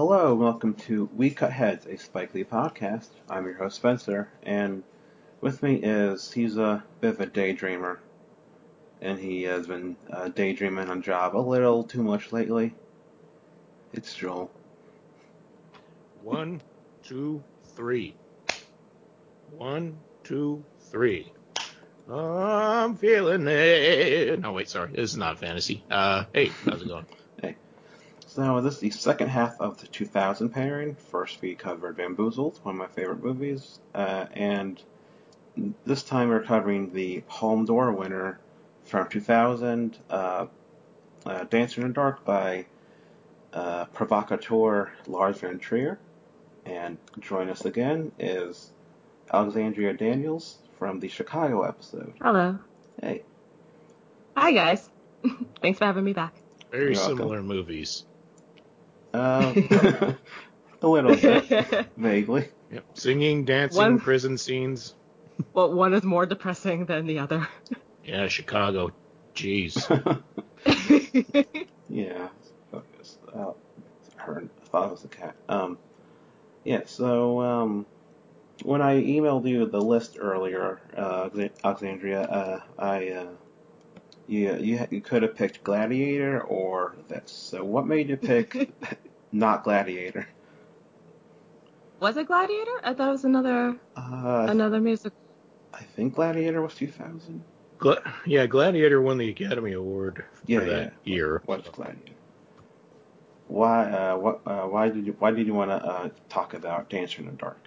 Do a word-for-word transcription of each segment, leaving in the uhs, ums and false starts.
Hello, and welcome to We Cut Heads, a Spike Lee podcast. I'm your host Spencer, and with me is he's a bit of a daydreamer, and he has been uh, daydreaming on job a little too much lately. It's Joel. One, two, three. One, two, three. I'm feeling it. No, wait, sorry. This is not fantasy. Uh, hey, how's it going? Hey. So this is the second half of the two thousand pairing. First we covered Bamboozled, one of my favorite movies, uh, and this time we're covering the Palme d'Or winner from two thousand, uh, uh, Dancer in the Dark by uh, provocateur Lars von Trier. And join us again is Alexandria Daniels from the Chicago episode. Hello. Hey. Hi, guys. Thanks for having me back. Very You're similar welcome. movies. Uh, a little bit, vaguely. Yep. Singing, dancing, One- prison scenes. Well, one is more depressing than the other. Yeah, Chicago. Jeez. Yeah. Focus. Uh, heard. I thought it was a cat. Um. Yeah. So um, when I emailed you the list earlier, uh, Alexandria, uh, I uh, you you you could have picked Gladiator or this. So what made you pick not Gladiator? Was it Gladiator? I thought it was another Uh, another music. I think Gladiator was two thousand. Gla- yeah, Gladiator won the Academy Award Yeah, for that yeah. year. What's so. Gladiator? Why? Uh, what? Uh, why did you? Why did you want to uh, talk about Dancer in the Dark?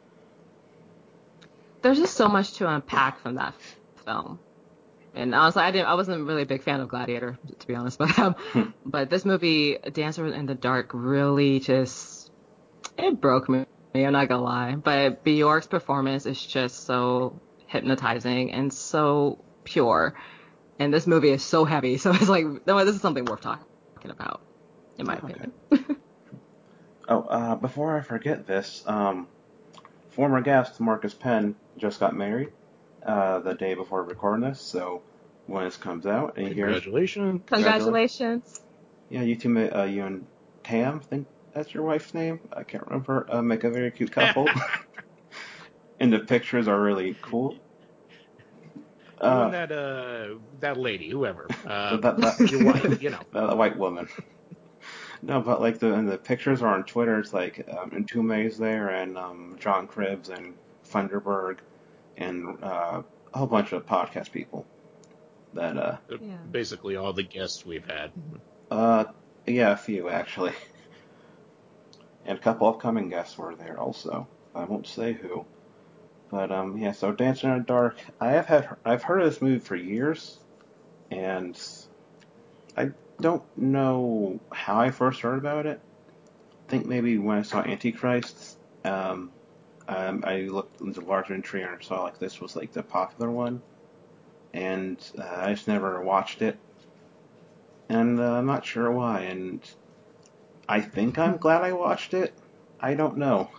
There's just so much to unpack from that film. And honestly, I didn't. I wasn't really a big fan of Gladiator, to be honest. But um, Hmm. but this movie, Dancer in the Dark, really just it broke me. I'm not gonna lie. But Bjork's performance is just so hypnotizing and so pure. And this movie is so heavy, so it's like, no, this is something worth talking about, in my Okay. opinion. Oh, uh, before I forget this, um, former guest Marcus Penn just got married uh, the day before recording this, so when this comes out, and you hear, Congratulations. Congratulations. yeah, you two, ma- uh, you and Tam, I think that's your wife's name. I can't remember. Uh, make a very cute couple, and the pictures are really cool. You Uh, and that uh that lady, whoever. Uh, that, that, your wife, you know. that white woman. No, but like the and the pictures are on Twitter. It's like um, Entombé's there, and um, John Cribbs and Funderburg, and uh, a whole bunch of podcast people. That uh, Yeah. Basically all the guests we've had. uh, yeah, a few actually, and a couple upcoming guests were there also. I won't say who, but um, yeah. So Dancing in the Dark. I have had I've heard of this movie for years, and I don't know how I first heard about it. I think maybe when I saw Antichrist, um, um, I looked into Lars von Trier and saw like this was like the popular one, and uh, I just never watched it, and uh, I'm not sure why. And I think I'm glad I watched it. I don't know.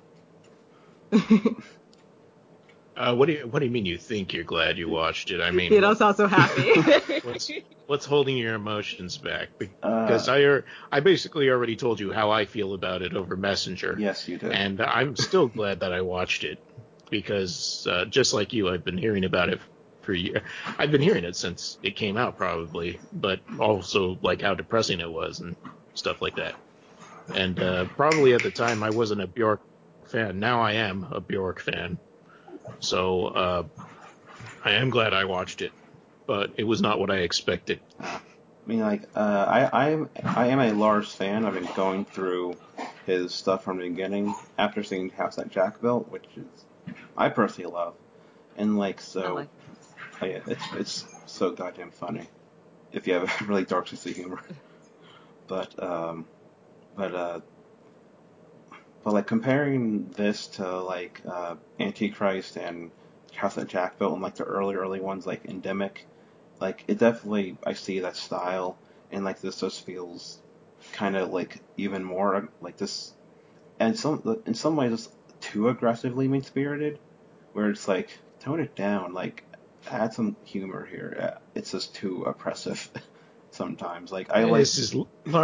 Uh, what do you What do you mean? You think you're glad you watched it? I mean, You don't what, sound so happy. what's what's holding your emotions back? Uh, Because I er- I basically already told you how I feel about it over Messenger. yes, you did. And I'm still glad that I watched it because uh, just like you, I've been hearing about it for years. I've been hearing it since it came out, probably, but also like how depressing it was and stuff like that. And uh, probably at the time I wasn't a Bjork fan. Now I am a Bjork fan. So uh, I am glad I watched it, but it was not what I expected. Uh, I mean, like, uh, I I'm I am a Lars fan. I've been going through his stuff from the beginning after seeing House That Jack Built, which is I personally love, and like I so, like oh, yeah, it's it's so goddamn funny if you have a really dark sense of humor. But um, but uh, but like comparing this to like uh, Antichrist and House That Jack Built and like the early early ones like Endemic, like it definitely I see that style, and like this just feels kind of like even more like this, and some in some ways it's too aggressively mean spirited, where it's like tone it down, like add some humor here. Uh, It's just too oppressive sometimes. Like I like This is Lar-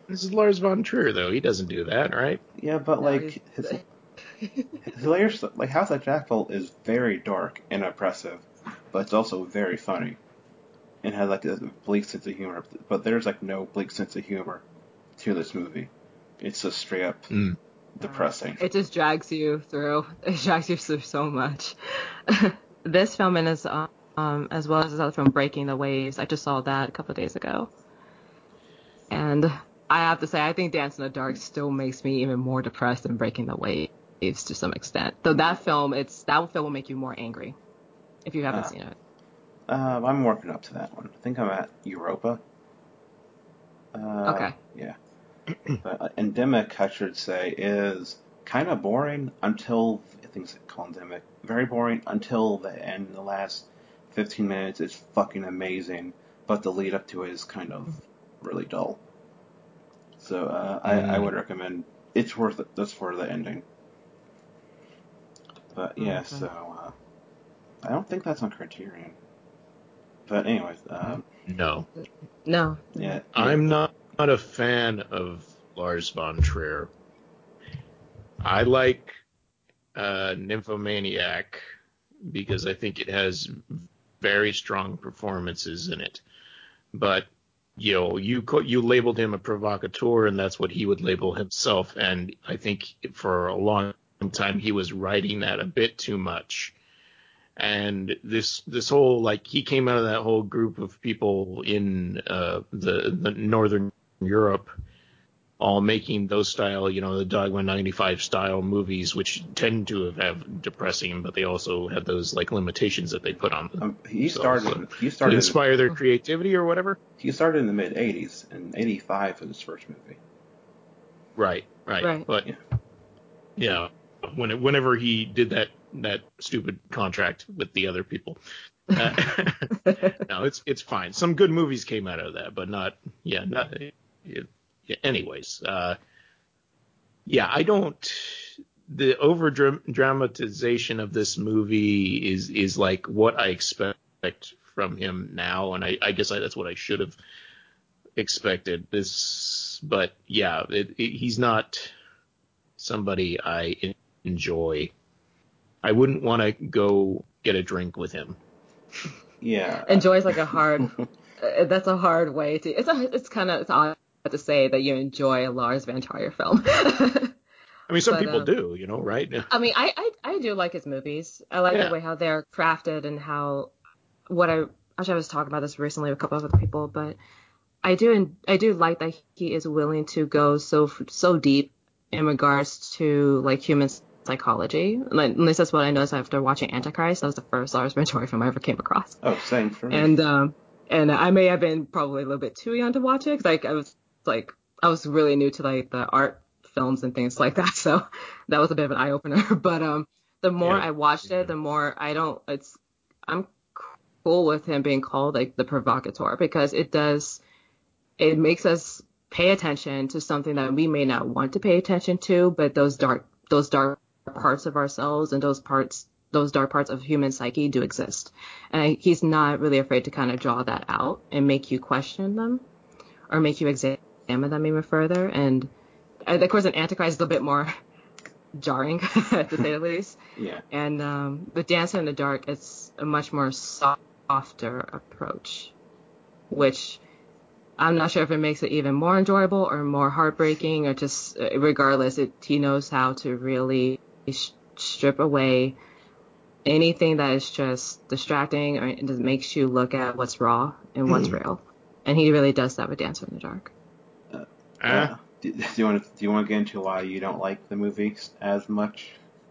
This is Lars von Trier, though. He doesn't do that, right? Yeah, but No, like his his layers, like House of Jackal is very dark and oppressive, but it's also very funny and has like a bleak sense of humor. But there's like no bleak sense of humor to this movie. It's just straight up Mm. depressing. It just drags you through. It drags you through so much. This film and as um as well as this other film, Breaking the Waves. I just saw that a couple of days ago, and I have to say, I think Dance in the Dark still makes me even more depressed than Breaking the Waves to some extent. Though that film, it's that film will make you more angry if you haven't Uh, seen it. Uh, I'm working up to that one. I think I'm at Europa. Uh, Okay. Yeah. But uh, Endemic, I should say, is kind of boring until, I think it's called Endemic, very boring until the end. The last fifteen minutes is fucking amazing, but the lead up to it is kind of really dull. So uh, I, I Mm. would recommend, it's worth it just for the ending. But yeah, Okay. so uh, I don't think that's on Criterion. But anyways, um, No. No. yeah, I'm not, not a fan of Lars von Trier. I like uh, Nymphomaniac because I think it has very strong performances in it. But you know, you co- you labeled him a provocateur, and that's what he would label himself. And I think for a long time he was writing that a bit too much. And this this whole, like, he came out of that whole group of people in uh, the the Northern Europe, all making those style, you know, the Dogma ninety-five style movies, which tend to have depressing, but they also had those like limitations that they put on um, he themselves started. to, He to started. inspire their creativity or whatever. He started in the mid eighties, and eighty-five was his first movie. Right, right. Right. But Yeah. yeah, when it, whenever he did that that stupid contract with the other people, uh, no, it's it's fine. Some good movies came out of that, but not yeah, not. Yeah, anyways, uh, yeah, I don't. The over dramatization of this movie is is like what I expect from him now, and I, I guess I, that's what I should have expected. This, but yeah, it, it, he's not somebody I enjoy. I wouldn't want to go get a drink with him. Yeah. Enjoy is like a hard. uh, that's a hard way to. It's a. It's kind of. It's odd to say that you enjoy a Lars von Trier film. I mean, some But people um, do, you know, right? I mean, I, I I do like his movies. I like the Yeah. way how they're crafted and how what I actually I was talking about this recently with a couple of other people, but I do I do like that he is willing to go so so deep in regards to like human psychology. Like, at least that's what I noticed after watching Antichrist. That was the first Lars von Trier film I ever came across. Oh, same for me. And um and I may have been probably a little bit too young to watch it because like I was like I was really new to like the art films and things like that, so that was a bit of an eye opener. But um the more Yeah. I watched Yeah. it, the more I don't it's I'm cool with him being called like the provocateur because it does it makes us pay attention to something that we may not want to pay attention to, but those dark those dark parts of ourselves and those parts those dark parts of human psyche do exist. And I, he's not really afraid to kind of draw that out and make you question them or make you examine them even further. And of course, an Antichrist is a bit more jarring, to say the least. Yeah. And um, with Dancing in the Dark, it's a much more softer approach, which I'm not sure if it makes it even more enjoyable or more heartbreaking or just regardless, it, he knows how to really sh- strip away anything that is just distracting or it just makes you look at what's raw and what's real. And he really does that with Dancer in the Dark. Uh, Uh, uh, do, do you want to do you want to get into why you don't like the movie as much?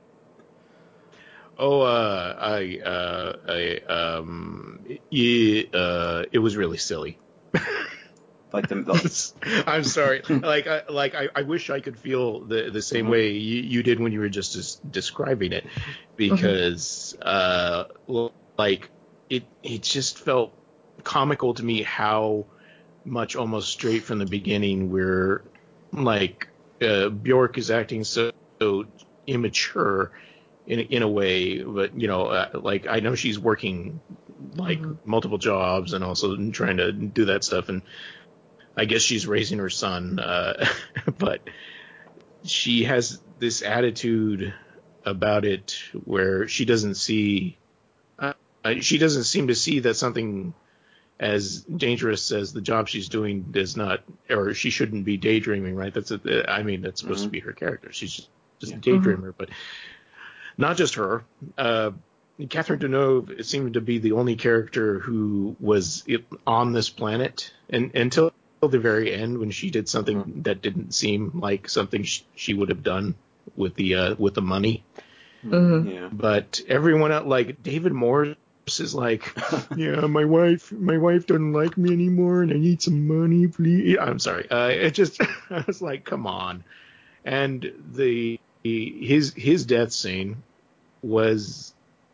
oh, uh, I, uh, I, um, it, uh, it was really silly. Like the, the I'm sorry. Like, I, like I, I wish I could feel the the same Mhm. way you, you did when you were just, just describing it, because, uh, well, like it, it just felt comical to me how much almost straight from the beginning where like uh, Bjork is acting so, so immature in in a way, but you know, uh, like I know she's working like Mm-hmm. multiple jobs and also trying to do that stuff, and I guess she's raising her son, uh, but she has this attitude about it where she doesn't see, uh, she doesn't seem to see that something as dangerous as the job she's doing does not, or she shouldn't be daydreaming, right? That's a, I mean, that's supposed mm-hmm. to be her character. She's just, just yeah. a daydreamer, mm-hmm. but not just her. Uh, Catherine Deneuve seemed to be the only character who was on this planet, and until the very end when she did something mm-hmm. that didn't seem like something sh- she would have done with the uh, with the money. Mm-hmm. Yeah. But everyone else, like David Morse, is like, yeah, my wife, my wife doesn't like me anymore, and I need some money, please. I'm sorry. Uh, it just, I was like, come on. And the his his death scene was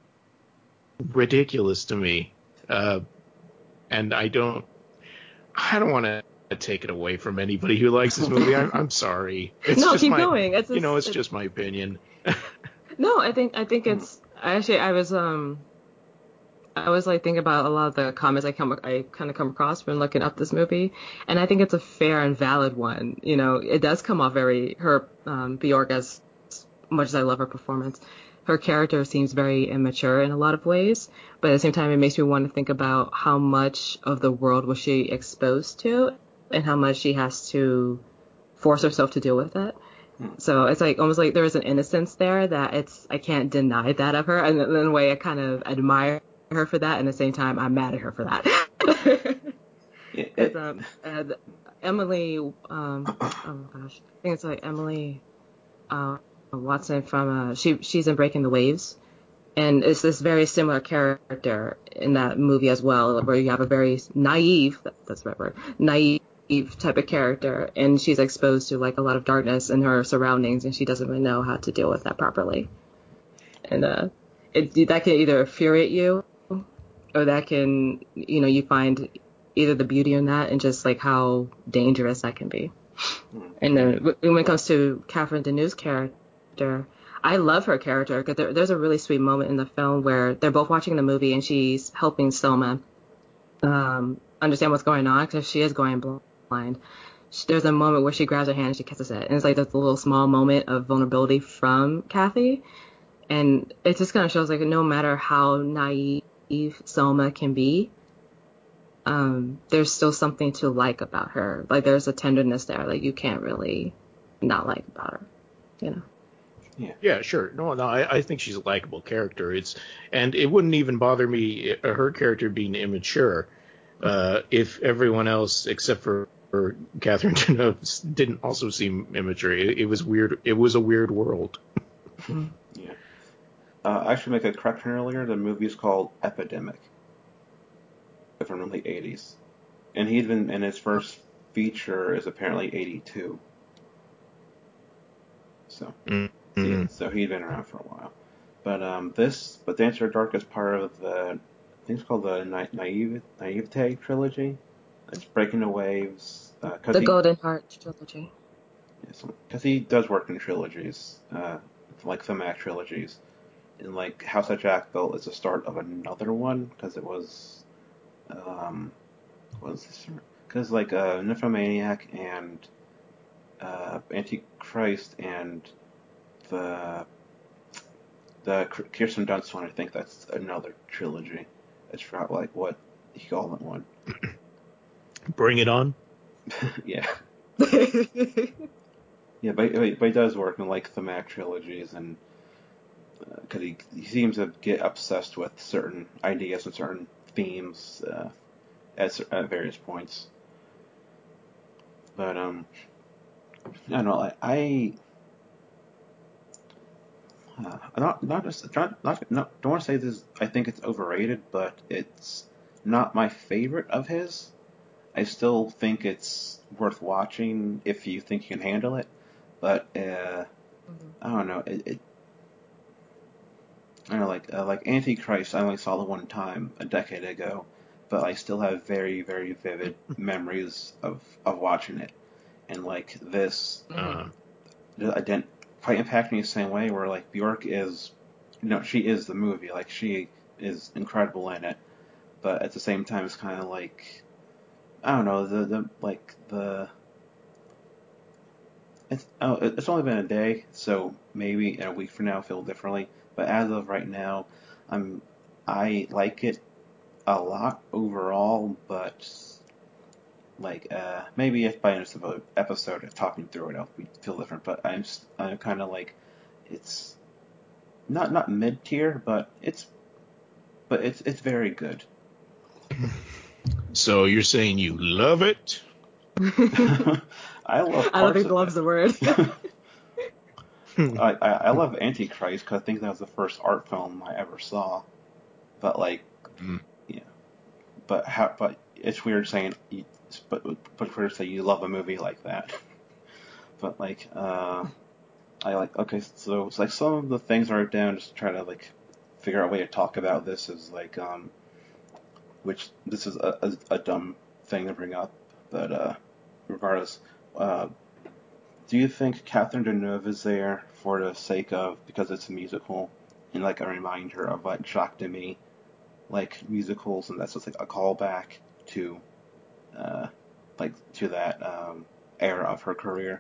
ridiculous to me, uh, and I don't, I don't want to take it away from anybody who likes this movie. I'm, I'm sorry. It's no, just keep my, going. It's you know, it's, it's just my opinion. No, I think I think it's I actually I was um I was like thinking about a lot of the comments I come I kind of come across when looking up this movie, and I think it's a fair and valid one. You know, it does come off very her um, Bjork, as much as I love her performance, her character seems very immature in a lot of ways, but at the same time it makes me want to think about how much of the world was she exposed to, and how much she has to force herself to deal with it. So it's like almost like there is an innocence there that it's I can't deny that of her, and in a way I kind of admire her for that, and at the same time I'm mad at her for that. Because um, uh, Emily, um, oh gosh, I think it's like Emily uh, Watson from uh, she she's in Breaking the Waves, and it's this very similar character in that movie as well, where you have a very naive, that's the right word, naive type of character, and she's exposed to like a lot of darkness in her surroundings, and she doesn't really know how to deal with that properly. And uh, it that can either infuriate you, or that can, you know, you find either the beauty in that and just like how dangerous that can be. And then when it comes to Catherine Deneuve's character, I love her character because there, there's a really sweet moment in the film where they're both watching the movie and she's helping Selma um, understand what's going on because she is going blind. There's a moment where she grabs her hand and she kisses it, and it's like this little small moment of vulnerability from Kathy, and it just kind of shows like no matter how naive Selma can be, um, there's still something to like about her. Like there's a tenderness there that you can't really not like about her, you know. Yeah, yeah, sure. No, no, I, I think she's a likable character. It's and it wouldn't even bother me uh, her character being immature uh, if everyone else except for, for Catherine Deneuve didn't also seem immature. It, it was weird. It was a weird world. Yeah. Uh, I should make a correction earlier. The movie's called Epidemic, from the eighties, and he'd been in his first feature is apparently eighty-two. So. Mm. Yeah, so he'd been around for a while, but um, this, but Dancer in the Dark is part of the, I think it's called the Na- Naive Naivete trilogy. It's Breaking the Waves. Uh, the he, Golden Heart trilogy. Yes, because he does work in trilogies, uh, like thematic trilogies, and like House of Jackal is the start of another one because it was, um, what was this? Because like uh, Nymphomaniac and uh, Antichrist and the the Kirsten Dunst one, I think that's another trilogy. I just forgot like what he called it one. Bring it on. Yeah. Yeah, but, but he does work in like thematic trilogies, and because uh, he he seems to get obsessed with certain ideas and certain themes uh, at at various points. But um, I don't know. I. I Uh, not not just not, not, not don't want to say this. I think it's overrated, but it's not my favorite of his. I still think it's worth watching if you think you can handle it. But uh, mm-hmm. I don't know. It, it I don't know, like uh, like Antichrist. I only saw the one time a decade ago, but I still have very very vivid memories of of watching it. And like this, uh, I didn't quite impact me the same way. Where like Bjork is, you know, she is the movie. Like she is incredible in it, but at the same time, it's kind of like I don't know the the like the it's oh it's only been a day, so maybe in a week from now I'll feel differently. But as of right now, I'm I like it a lot overall, but like uh maybe if by end of the episode of talking through it I'll feel different. But I'm s- I'm kind of like it's not not mid tier, but it's but it's it's very good. So you're saying you love it? I love I don't parts think of love's it. the word. I, I I love Antichrist because I think that was the first art film I ever saw. But like, Mm. yeah, but how? But it's weird saying, you- but but it's weird to say you love a movie like that. But like, uh, I like okay, so it's like some of the things I wrote down just to try to like figure out a way to talk about this is like um, which this is a, a, a dumb thing to bring up, but uh, regardless, uh, do you think Catherine Deneuve is there for the sake of because it's a musical and like a reminder of like Jacques Demy like musicals and that's just like a callback to uh like to that um era of her career?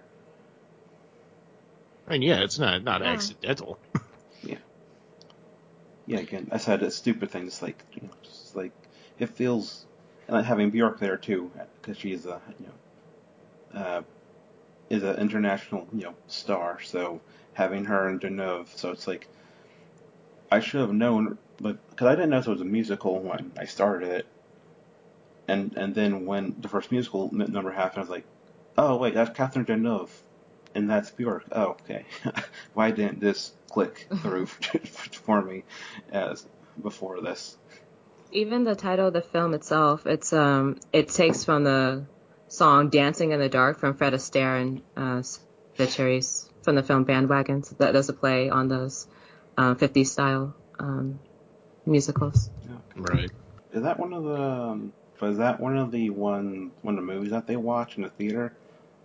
And yeah, it's not not Yeah. accidental. Yeah. Yeah, again, I said it's stupid things like you know, just like it feels and like having Bjork there too because she's a you know uh is an international you know star, so having her in Deneuve, so it's like I should have known, but because I didn't know it was a musical when I started it, and and then when the first musical n- number happened, I was like, oh wait, that's Catherine Deneuve, and that's Bjork. Oh, okay. Why didn't this click through for me as before this? Even the title of the film itself, it's um, it takes from the song "Dancing in the Dark" from Fred Astaire and uh, the Cherries from the film Bandwagons. That does a play on those uh, fifties style um, musicals. Yeah. Right. Is that one of the? Um, but is that one of the one one of the movies that they watch in the theater?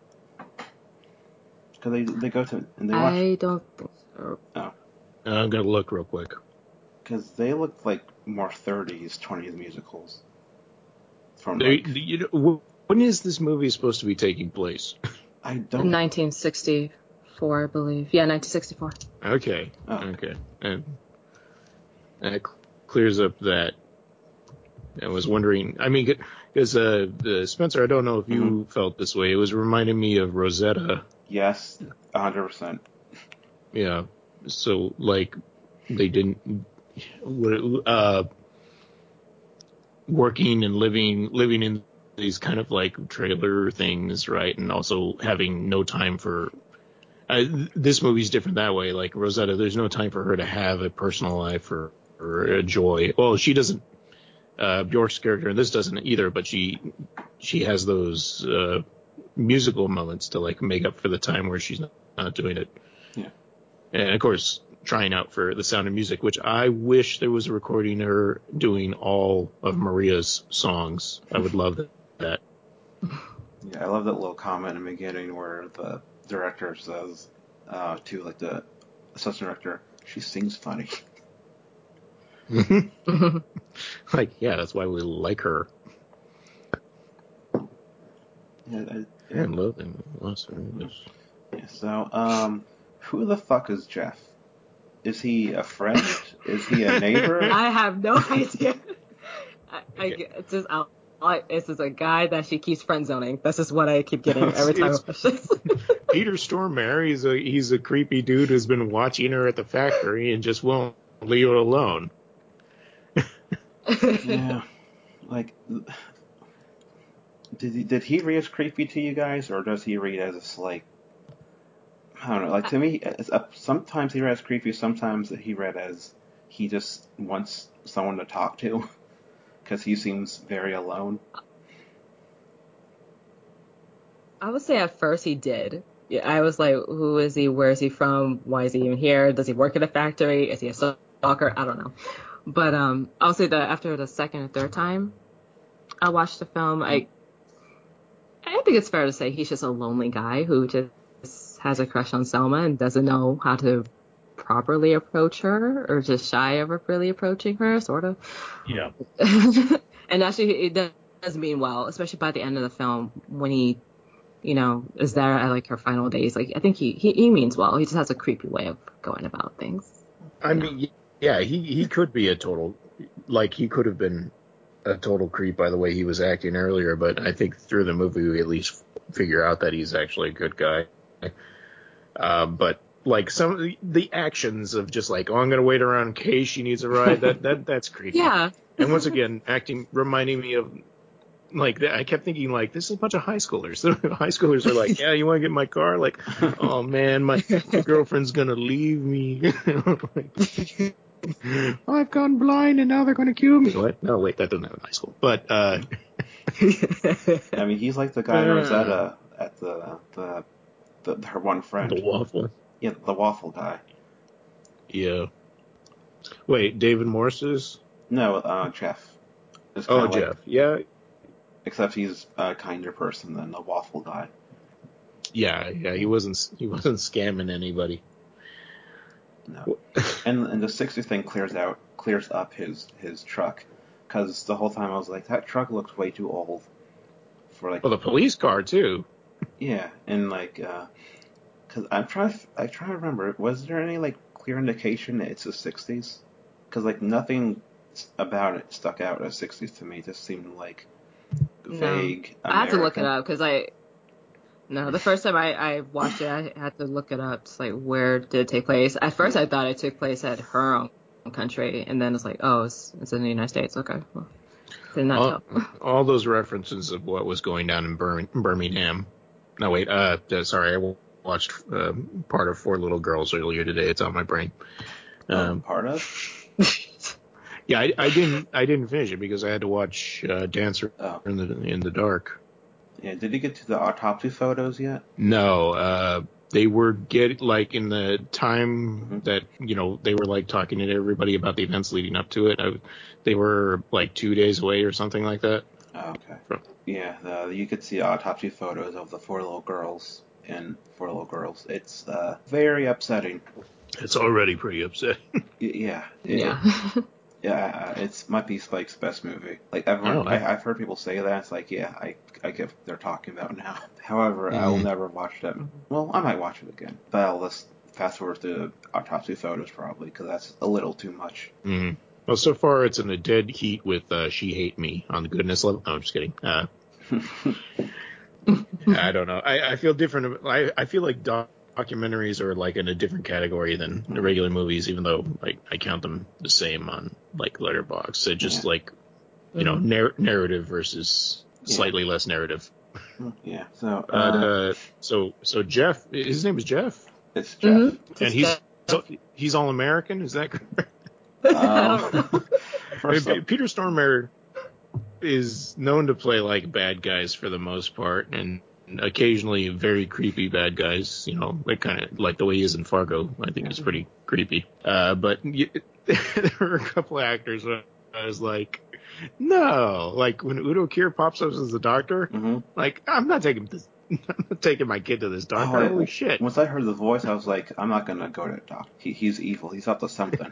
Because they they go to and they watch. I don't think so. Oh, Uh, I'm gonna look real quick. because they look like more thirties, twenties musicals. From They, like you know, wh- when is this movie supposed to be taking place? I don't. nineteen sixty-four, I believe. Yeah, nineteen sixty-four. Okay. Oh, Okay. And that cl- clears up that. I was wondering. I mean, because uh, the Spencer, I don't know if you mm-hmm. felt this way. It was reminding me of Rosetta. Yes, a hundred percent. Yeah. So like they didn't. What uh, working and living living in these kind of like trailer things, right? And also having no time for uh, this movie's different that way. Like Rosetta, there's no time for her to have a personal life or, or a joy. Well, she doesn't. Uh, Bjork's character, and this doesn't either, but she she has those uh, musical moments to like make up for the time where she's not, not doing it. Yeah. And of course, trying out for The Sound of Music, which I wish there was a recording of her doing all of Maria's songs. I would love that. Yeah, I love that little comment in the beginning where the director says uh, to like the assistant director, "She sings funny." Like, yeah, that's why we like her. Yeah, I, yeah. And love and lost her. Yeah, so, um, who the fuck is Jeff? Is he a friend? Is he a neighbor? I have no idea. I, I Okay. it's just I, I, it's just a guy that she keeps friend zoning. That's just what I keep getting every time I It's watch this. Peter Stormare. He's a he's a creepy dude who's been watching her at the factory and just won't leave her alone. Yeah, like, did he, did he read as creepy to you guys, or does he read as like, I don't know, like to me, it's up, sometimes he read as creepy, sometimes he read as he just wants someone to talk to, because he seems very alone. I would say at first he did. Yeah, I was like, who is he? Where is he from? Why is he even here? Does he work at a factory? Is he a stalker? I don't know. But um, I'll say that after the second or third time I watched the film, I I think it's fair to say he's just a lonely guy who just has a crush on Selma and doesn't know how to properly approach her or just shy of really approaching her, sort of. Yeah. And actually, it does does mean well, especially by the end of the film when he, you know, is there at like her final days. Like I think he he, he means well. He just has a creepy way of going about things. I mean, yeah, he he could be a total, like he could have been a total creep by the way he was acting earlier, but I think through the movie we at least figure out that he's actually a good guy. Uh, but like some of the, the actions of just like, oh, I'm gonna wait around in case she needs a ride, that that that's creepy. Yeah. And once again, acting reminding me of like I kept thinking like this is a bunch of high schoolers. High schoolers are like, yeah, you want to get in my car? Like, oh man, my girlfriend's gonna leave me. Like, I've gone blind and now they're gonna kill me. What? No, wait, that doesn't happen in high school. But uh, I mean, he's like the guy in Rosetta at the the, the her one friend. The waffle. Yeah, the waffle guy. Yeah. Wait, David Morse is? No, uh, Jeff. Oh, like, Jeff. Yeah. Except he's a kinder person than the waffle guy. Yeah, yeah. He wasn't. He wasn't scamming anybody. No. and and the sixty thing clears out, clears up his his truck, because the whole time I was like, that truck looks way too old for like. Well, the police car too. Yeah, and like, uh, cause I'm trying, I try to remember, was there any like clear indication that it's the sixties? Because like nothing about it stuck out as sixties to me. It just seemed like vague. No. I had to look it up because I. No, the first time I, I watched it, I had to look it up. Just like, where did it take place? At first, I thought it took place at her own country, and then it's like, oh, it's, it's in the United States. Okay, well, did not all, tell. all those references of what was going down in Bir- Birmingham. No, wait. Uh, sorry, I watched uh, part of Four Little Girls earlier today. It's on my brain. Um, oh, part of? Yeah, I, I didn't. I didn't finish it because I had to watch uh, Dancer oh. in the in the Dark. Yeah, did you get to the autopsy photos yet? No, uh, they were get like in the time mm-hmm. that you know they were like talking to everybody about the events leading up to it. I, they were like two days away or something like that. Oh, okay. From, yeah, the, you could see autopsy photos of the four little girls in Four Little Girls. It's uh, very upsetting. It's already pretty upsetting. yeah. It, yeah. Yeah, it's might be Spike's best movie. Like everyone, oh, I, I, I've heard people say that. It's like, yeah, I, I get what they're talking about now. However, mm-hmm. I will never watch that. Well, I might watch it again, but I'll just fast forward to autopsy photos probably because that's a little too much. Mm-hmm. Well, so far it's in a dead heat with uh, She Hate Me on the goodness level. No, I'm just kidding. Uh, I don't know. I, I feel different. I, I feel like doc- documentaries are like in a different category than the regular movies, even though like I count them the same on like Letterboxd. So just yeah. like you know narr- narrative versus yeah. slightly less narrative. Yeah. So uh, uh, so so Jeff, his name is Jeff. It's Jeff, mm-hmm. and he's so, he's all American. Is that correct? Um, Maybe, Peter Stormare is known to play like bad guys for the most part, and occasionally very creepy bad guys, you know, like kind of like the way he is in Fargo. I think is pretty creepy. Uh, but you, there were a couple of actors where I was like, no, like when Udo Kier pops up as the doctor, mm-hmm. like I'm not taking this, I'm not taking my kid to this doctor. Oh, Holy I, shit! Once I heard the voice, I was like, I'm not gonna go to the doctor. He, he's evil. He's up to something.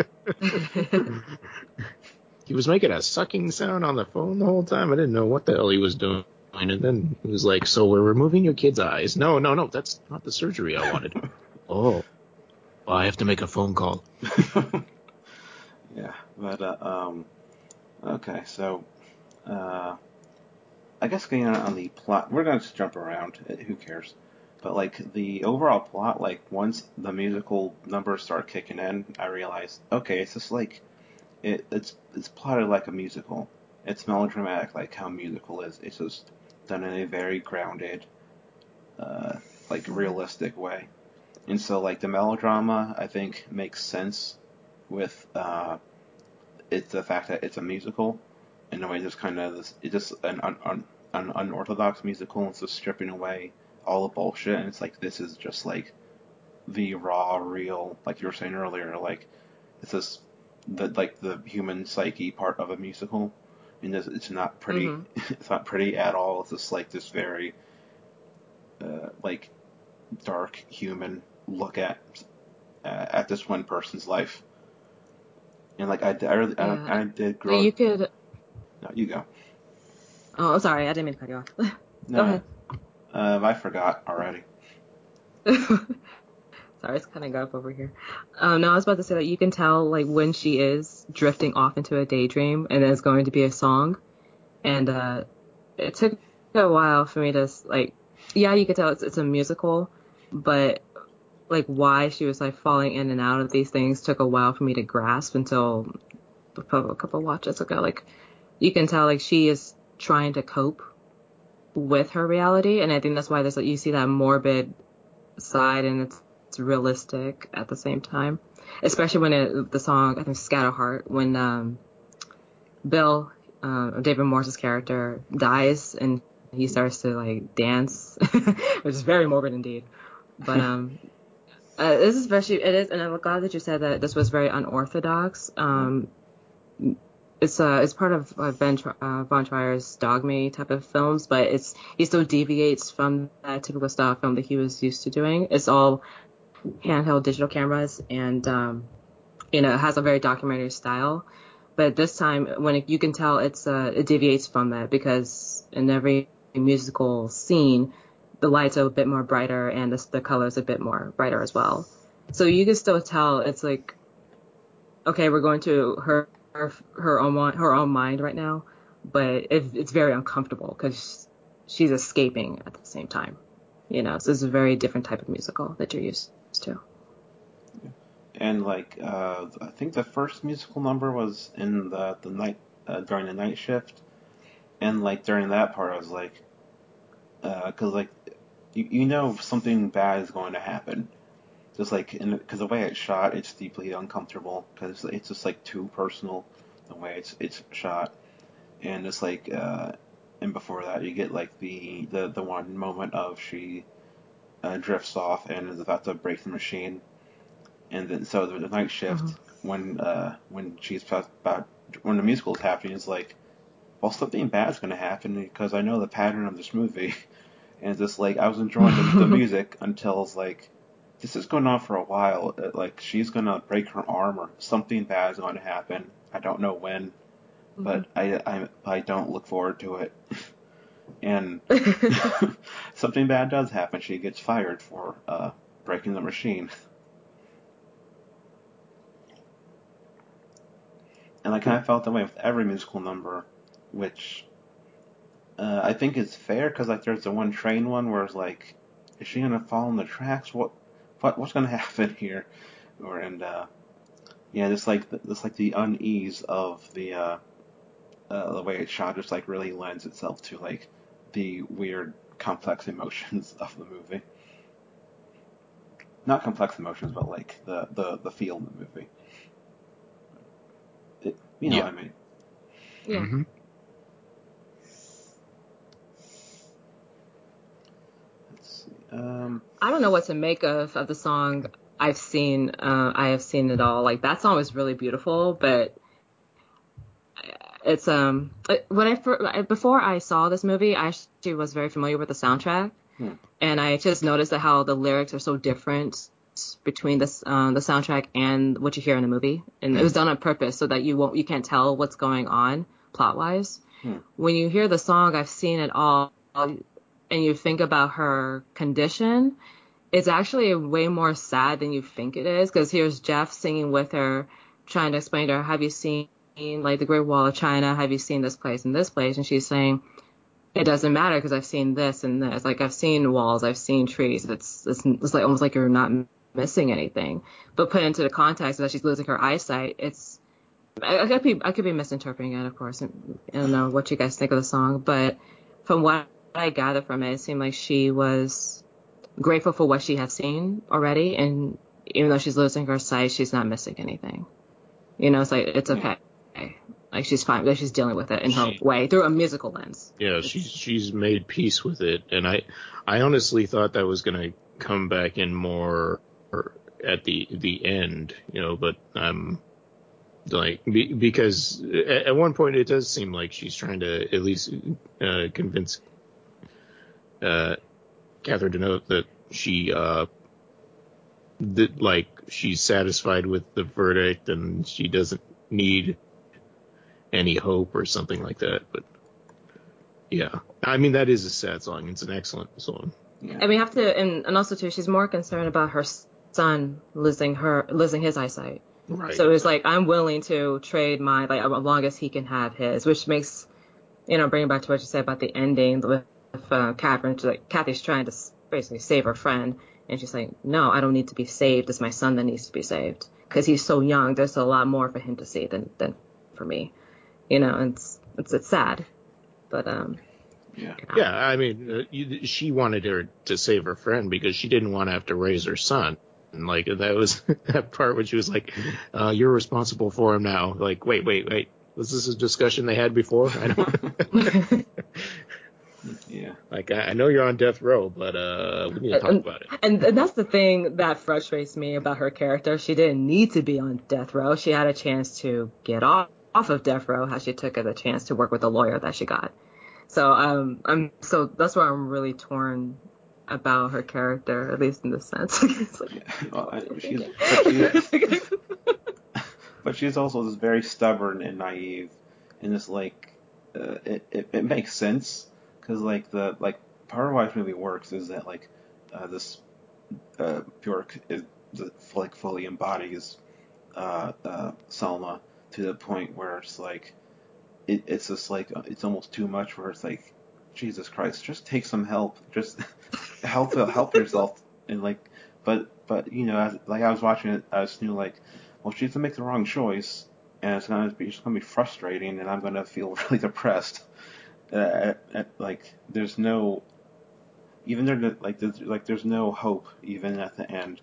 He was making a sucking sound on the phone the whole time. I didn't know what the hell he was doing. And then he was like, so we're removing your kid's eyes. No, no, no, that's not the surgery I wanted. oh, well, I have to make a phone call. yeah, but, uh, um, okay, so, uh, I guess getting on the plot, we're going to just jump around. Who cares? But, like, the overall plot, like, once the musical numbers start kicking in, I realized, okay, it's just like, it, it's it's plotted like a musical. It's melodramatic, like how musical is. It's just done in a very grounded, uh, like realistic way. And so, like the melodrama, I think makes sense with uh, it's the fact that it's a musical. In a way, just kind of this, it's just an, un, un, an unorthodox musical. And it's just stripping away all the bullshit, and it's like this is just like the raw, real, like you were saying earlier, like it's just the like the human psyche part of a musical. And it's not pretty. Mm-hmm. It's not pretty at all. It's just like this very, uh, like, dark human look at uh, at this one person's life. And like I, I really, yeah. I, I did grow. You could. No, you go. Oh, I'm sorry, I didn't mean to cut you off. Go No, ahead. um, I forgot already. Sorry, it's kind of got up over here. Um, no, I was about to say that you can tell like when she is drifting off into a daydream and there's going to be a song. And uh, it took a while for me to like, yeah, you could tell it's it's a musical, but like why she was like falling in and out of these things took a while for me to grasp until a couple a couple watches ago. Like you can tell like she is trying to cope with her reality, and I think that's why there's like you see that morbid side and it's, it's realistic at the same time, especially when it, the song I think Scatterheart when um, Bill uh, David Morse's character dies and he starts to like dance, which is very morbid indeed. But um, uh, this is especially it is, and I'm glad that you said that this was very unorthodox. Um, it's uh it's part of uh, Ben Tr- uh, Von Trier's Dogme type of films, but it's he still deviates from that typical style film that he was used to doing. It's all handheld digital cameras, and um, you know, it has a very documentary style. But this time, when it, you can tell, it's uh, it deviates from that because in every musical scene, the lights are a bit more brighter and the, the colors a bit more brighter as well. So you can still tell it's like, okay, we're going to her her, her own her own mind right now, but it, it's very uncomfortable because she's escaping at the same time. You know, so it's a very different type of musical that you're used to. And like, uh, I think the first musical number was in the the night uh, during the night shift, and like during that part, I was like, because like you you know something bad is going to happen, just like because the way it's shot, it's deeply uncomfortable because it's just like too personal the way it's it's shot, and it's like uh, and before that you get like the the the one moment of she uh, drifts off and is about to break the machine. And then so the, the night shift Mm-hmm. when uh when she's about when the musical is happening is like, well, something bad's gonna happen because I know the pattern of this movie. And it's just like I was enjoying the, the music until it's like this is going on for a while. Uh, Like she's gonna break her arm or something bad is going to happen. I don't know when, but I I I don't look forward to it. And something bad does happen. She gets fired for uh breaking the machine. And I kind of felt that way with every musical number, which uh, I think is fair because like there's the one train one where it's like, is she gonna fall in the tracks? What, what, what's gonna happen here? Or and uh, yeah, just like the, just like the unease of the uh, uh, the way it's shot, just like really lends itself to like the weird complex emotions of the movie. Not complex emotions, but like the the the feel in the movie. It, you know Yeah. what I mean? Yeah. Mm-hmm. Let's see. Um, I don't know what to make of of the song. I've seen, uh, I have seen it all. Like that song was really beautiful, but it's um when I fir- before I saw this movie, I actually was very familiar with the soundtrack, hmm. and I just noticed that how the lyrics are so different between this um, the soundtrack and what you hear in the movie, and it was done on purpose so that you won't you can't tell what's going on plot wise. Hmm. When you hear the song, I've seen it all, and you think about her condition. It's actually way more sad than you think it is because here's Jeff singing with her, trying to explain to her, have you seen like the Great Wall of China? Have you seen this place and this place? And she's saying, it doesn't matter because I've seen this and this. Like I've seen walls, I've seen trees. It's it's, it's like almost like you're not missing anything. But put into the context that she's losing her eyesight, it's I, I could be I could be misinterpreting it, of course. And I don't know what you guys think of the song, but from what I gather from it, it seemed like she was grateful for what she had seen already, and even though she's losing her sight, she's not missing anything. You know, it's like it's Yeah. okay. Like she's fine. Like she's dealing with it in her She, way through a musical lens. yeah, It's, she's she's made peace with it, and I I honestly thought that was gonna come back in more at the the end, you know, but um like be, because at, at one point it does seem like she's trying to at least uh, convince uh, Catherine Deneuve that she uh that like she's satisfied with the verdict and she doesn't need any hope or something like that. But Yeah. I mean, that is a sad song. It's an excellent song. Yeah. And we have to, and, and also too, she's more concerned about her son losing her, losing his eyesight. Right. So it's like, I'm willing to trade my, like, as long as he can have his, which makes, you know, bringing back to what you said about the ending with uh, Catherine, like, Kathy's trying to basically save her friend. And she's like, no, I don't need to be saved. It's my son that needs to be saved. Because he's so young. There's a lot more for him to see than, than for me. You know, and it's, it's, it's sad. But, um, Yeah. you know. Yeah, I mean, uh, you, she wanted her to save her friend because she didn't want to have to raise her son. And, like, that was that part when she was like, uh, you're responsible for him now. Like, wait, wait, wait. Was this a discussion they had before? I don't. Yeah. Like, I, I know you're on death row, but uh, we need to talk and, about it. And, and that's the thing that frustrates me about her character. She didn't need to be on death row. She had a chance to get off, off of death row how she took the chance to work with the lawyer that she got. So um, I'm so that's why I'm really torn about her character, at least in this sense. It's like, Yeah. Well, I, she's, but, she is, but she's also just very stubborn and naive, and just like uh, it, it it makes sense because like the like part of why this movie works is that like uh, this uh, Bjork is like fully embodies uh, uh, Selma to the point where it's like it, it's just like it's almost too much where it's like Jesus Christ, just take some help, just help help yourself, and like but but you know as, like I was watching it I was knew like well she's gonna make the wrong choice and it's gonna be it's gonna be frustrating and I'm gonna feel really depressed uh, at, at, like there's no even there like there's, like there's no hope even at the end.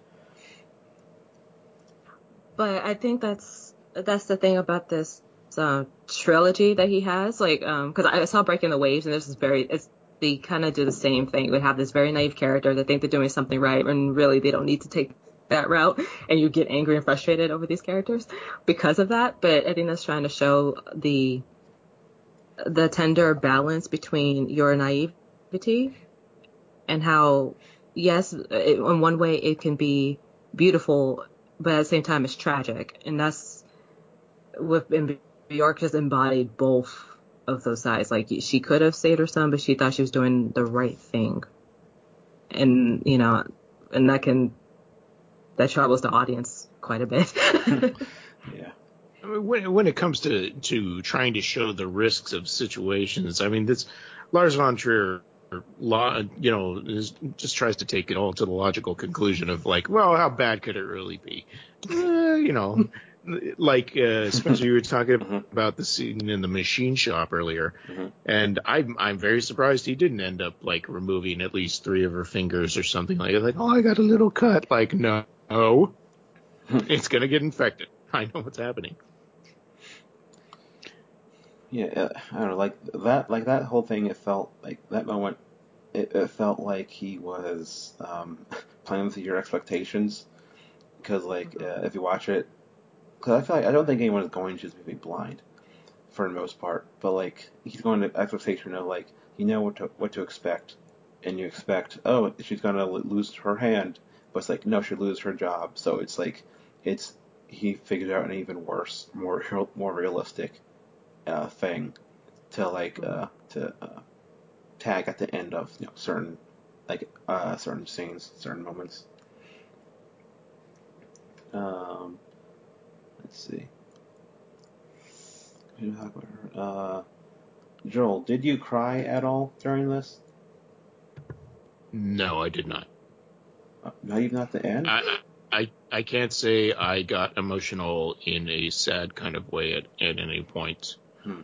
But I think that's that's the thing about this uh, trilogy that he has, like, um, because I saw Breaking the Waves, and this is very, it's they kind of do the same thing. They have this very naive character that think they're doing something right, and really they don't need to take that route, and you get angry and frustrated over these characters because of that. But I think that's trying to show the the tender balance between your naivety and how, yes, it, in one way it can be beautiful, but at the same time it's tragic. And that's with Bjork just embodied both of those sides. Like, she could have saved her son, but she thought she was doing the right thing. And, you know, and that can, that troubles the audience quite a bit. Yeah. I mean, when, when it comes to, to trying to show the risks of situations, I mean, this Lars von Trier, you know, is, just tries to take it all to the logical conclusion of like, well, how bad could it really be? Uh, you know, like uh, Spencer, you were talking Mm-hmm. about the scene in the machine shop earlier, Mm-hmm. and I'm I'm very surprised he didn't end up like removing at least three of her fingers or something like that. Like, oh, I got a little cut. Like, no, it's gonna get infected. I know what's happening. Yeah, uh, I don't know, like that, like that whole thing. It felt like that moment. It, it felt like he was um, playing with your expectations, because like uh, if you watch it, because I feel like I don't think anyone is going to this movie blind for the most part, but like he's going to expectation of like you know what to what to expect, and you expect oh she's gonna lose her hand, but it's like no she'll lose her job. So it's like it's he figured out an even worse, more more realistic uh, thing to like uh, to uh, tag at the end of you know certain like uh, certain scenes, certain moments. Um, let's see. Who talk about her? Uh, Joel, did you cry at all during this? No, I did not. Uh, not even at the end. I, I I can't say I got emotional in a sad kind of way at, at any point. Hmm.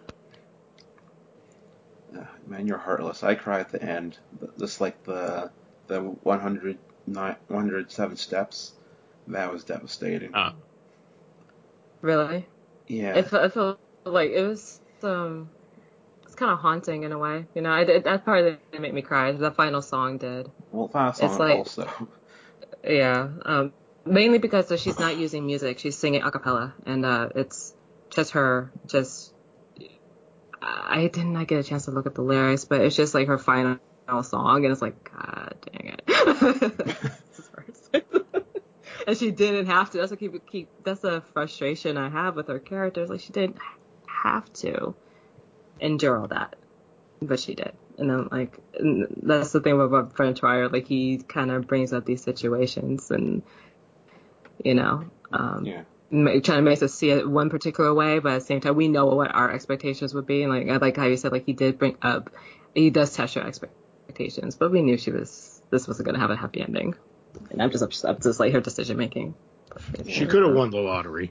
Uh, man, you're heartless. I cry at the end. Just like the the one hundred nine, one hundred seven steps. That was devastating. Uh, Really? Yeah. It felt, it felt like it was, um, it's kind of haunting in a way. You know, I did, that part didn't make me cry. The final song did. Well, final It's song like, also. yeah, um, mainly because uh, she's not using music. She's singing a cappella, and uh, it's just her. Just I did not get a chance to look at the lyrics, but it's just like her final song, and it's like, God dang it, this is hers. And she didn't have to. That's what keep keep. That's a frustration I have with her characters. Like, she didn't have to endure all that, but she did. And I'm like, and that's the thing about Brent Trier. Like, he kind of brings up these situations and, you know, um, Yeah. ma- trying to make us see it one particular way, but at the same time, we know what our expectations would be. And like, I like how you said, like, he did bring up, he does test your expectations, but we knew she was, this wasn't going to have a happy ending. And I'm just upset, just like her decision making. She could have won the lottery.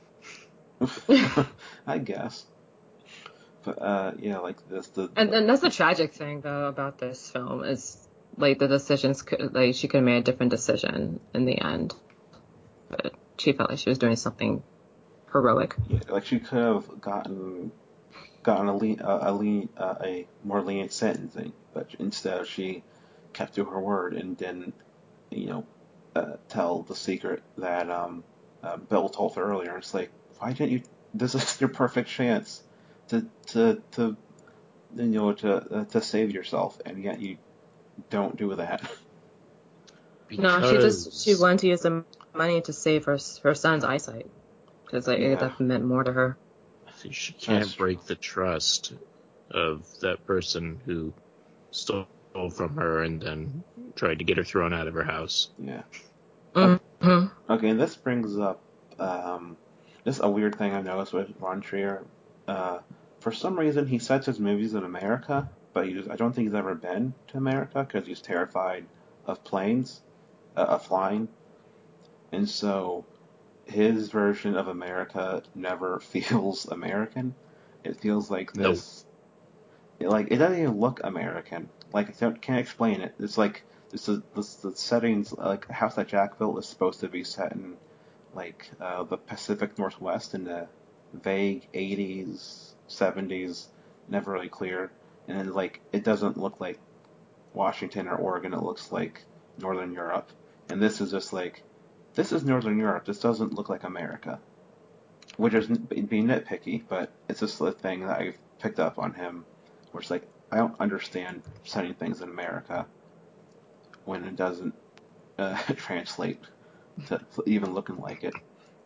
I guess. But uh, yeah, like this the. And and that's the tragic thing though about this film is like the decisions could like she could have made a different decision in the end, but she felt like she was doing something heroic. Yeah, like she could have gotten gotten a le- a, a, le- uh, a more lenient sentencing, but instead she kept to her word and didn't, you know, uh, tell the secret that um, uh, Bill told her earlier. It's like, why didn't you? This is your perfect chance to to to you know to uh, to save yourself, and yet you don't do that. No, she just she Because wanted to use the money to save her her son's eyesight because like Yeah, that meant more to her. she that's can't true. break the trust of that person who stole from her and then tried to get her thrown out of her house. Yeah. Okay, Mm-hmm. okay, and this brings up um, just a weird thing I've noticed with Von Trier. Uh, for some reason, he sets his movies in America, but he just, I don't think he's ever been to America because he's terrified of planes, uh, of flying, and so his version of America never feels American. It feels like No. this, like it doesn't even look American. Like I don't- can't explain it. It's like this is this the settings like the house that Jack built is supposed to be set in like uh, the Pacific Northwest in the vague eighties, seventies, never really clear. And then, like, it doesn't look like Washington or Oregon, it looks like Northern Europe. And this is just like, this is Northern Europe, this doesn't look like America. Which is being nitpicky, but it's just the thing that I've picked up on him, where it's like, I don't understand setting things in America when it doesn't uh, translate to even looking like it.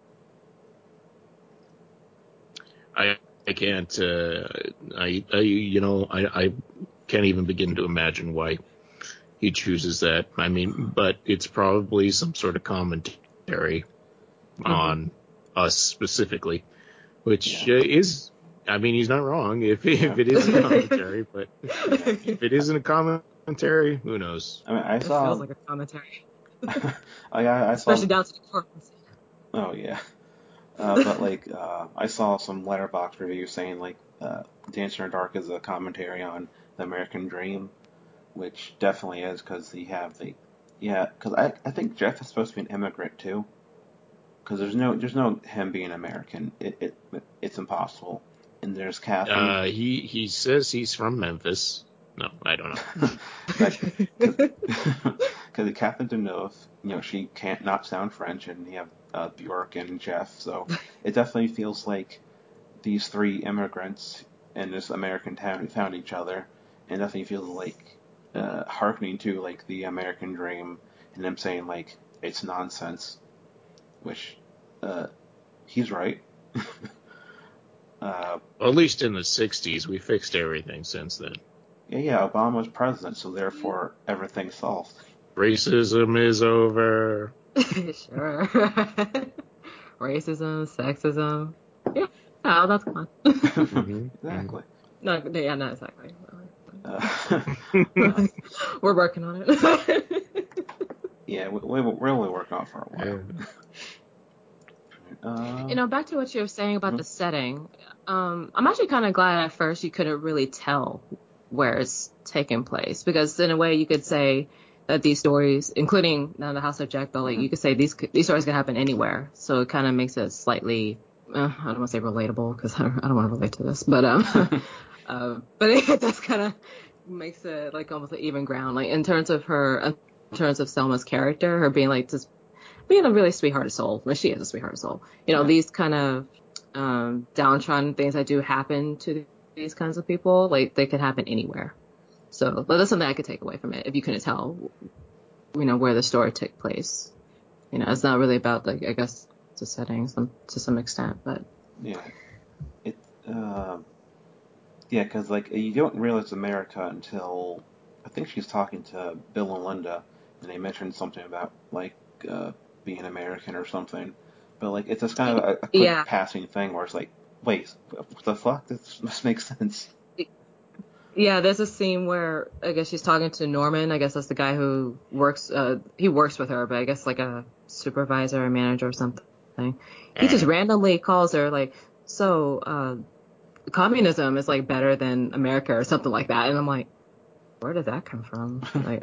I I can't. Uh, I, I you know I I can't even begin to imagine why he chooses that. I mean, but it's probably some sort of commentary Mm-hmm. on us specifically, which Yeah. uh, is. I mean, he's not wrong if Yeah. if it is a commentary, but Yeah. if it isn't a commentary, who knows? I mean, I It feels saw. like a commentary, I I saw. especially down to the courtroom. Oh yeah. Uh, but like, uh, I saw some letterbox reviews saying like, uh, Dancer in the Dark is a commentary on the American Dream, which definitely is because you have the, yeah, because I I think Jeff is supposed to be an immigrant too, because there's no there's no him being American. It it it's impossible. And there's Kathy. Uh, he he says he's from Memphis. No, I don't know. Like, because Catherine Deneuve, you know, she can't not sound French, and you have uh, Bjork and Jeff, so it definitely feels like these three immigrants in this American town who found each other, and definitely feels like uh, harkening to like the American dream, and them saying like it's nonsense, which uh, he's right. uh, Well, at least in the sixties, we fixed everything since then. yeah, yeah, Obama was president, so therefore everything's solved. Racism is over. Sure. Racism, sexism. Yeah, oh, that's fun. Mm-hmm. Exactly. No, yeah, not exactly. Uh, uh, Mm-hmm. We're working on it. yeah, we, we, we're only working on it for a while. Yeah. You Uh, know, back to what you were saying about mhm. the setting. Um, I'm actually kind of glad at first you couldn't really tell where it's taking place because in a way you could say that these stories, including now the House of Jack Bull, like Mhm. you could say these these stories can happen anywhere. So it kind of makes it slightly, uh, I don't want to say relatable because I don't, I don't want to relate to this, but um, uh, but it does kind of makes it like almost like even ground, like in terms of her, in terms of Selma's character, her being like just being a really sweethearted soul. Well, she is a sweethearted soul. You know, Yeah. these kind of um, downtrodden things that do happen to these kinds of people, like they could happen anywhere. So but that's something I could take away from it. If you couldn't tell, you know, where the story took place. You know, it's not really about like I guess the setting some to some extent, but Yeah. It. Uh, Yeah, because like you don't realize America until I think she's talking to Bill and Linda, and they mentioned something about like uh, being American or something. But like it's just kind of a, a quick Yeah. passing thing where it's like, wait, what the fuck? This this makes sense. Yeah, there's a scene where I guess she's talking to Norman. I guess that's the guy who works. Uh, he works with her, but I guess like a supervisor or manager or something. He just Uh, randomly calls her like, "So, uh, communism is like better than America or something like that," and I'm like, "Where did that come from?" Like,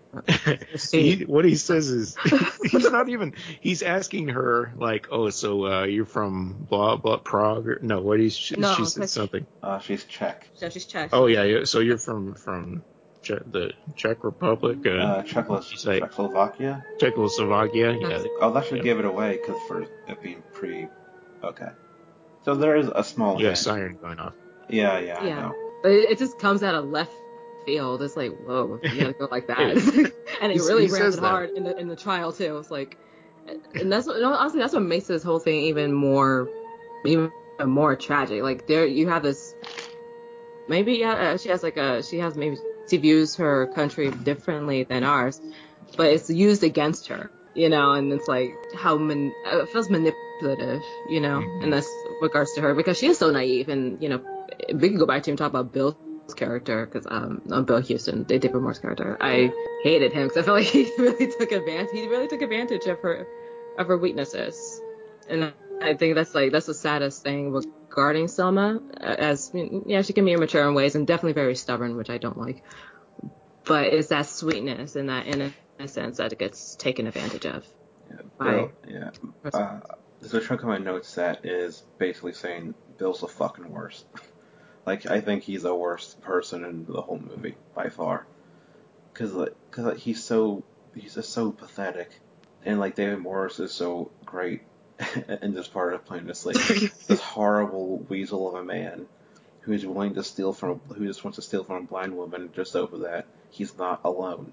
he, she, what he says is he's not even he's asking her like, oh, so uh, you're from blah blah Prague or, no, what he's she, she no, said because something. Uh, she's Czech. so she's Czech. Oh yeah, yeah, so you're from from che- the Czech Republic, uh, Uh, Czechos- she's like Czechoslovakia. Czechoslovakia, yeah, Oh, that should yeah, give it away because for it being pre. Okay. So there is a small yeah, hint. siren going off. Yeah, yeah, I Yeah, know. but it, it just comes out of left field. It's like, whoa, you gotta go like that, Hey, and it he's- really he rammed says it that. hard in the in the trial too. It's like, and that's what, no, honestly, that's what makes this whole thing even more, even more tragic. Like there, you have this. Maybe yeah, uh, she has like a she has maybe she views her country differently than ours, but it's used against her, you know, and it's like how man, uh, it feels manipulative, you know, in Mhm. this regards to her because she is so naive, and you know, we can go back to and talk about Bill's character because um, not Bill Houston, David Moore's character. I hated him because I felt like he really took advantage. He really took advantage of her of her weaknesses, and I think that's like that's the saddest thing regarding Selma. As yeah, she can be immature in ways and definitely very stubborn, which I don't like. But it's that sweetness and that innocence that gets taken advantage of Yeah, by. Bill. Yeah. Uh, there's a chunk of my notes that is basically saying Bill's the fucking worst. Like I think he's the worst person in the whole movie by far. Cause like, cause like he's so he's just so pathetic, and like David Morris is so great in this part of playing this like this horrible weasel of a man who's willing to steal from who just wants to steal from a blind woman just so that he's not alone.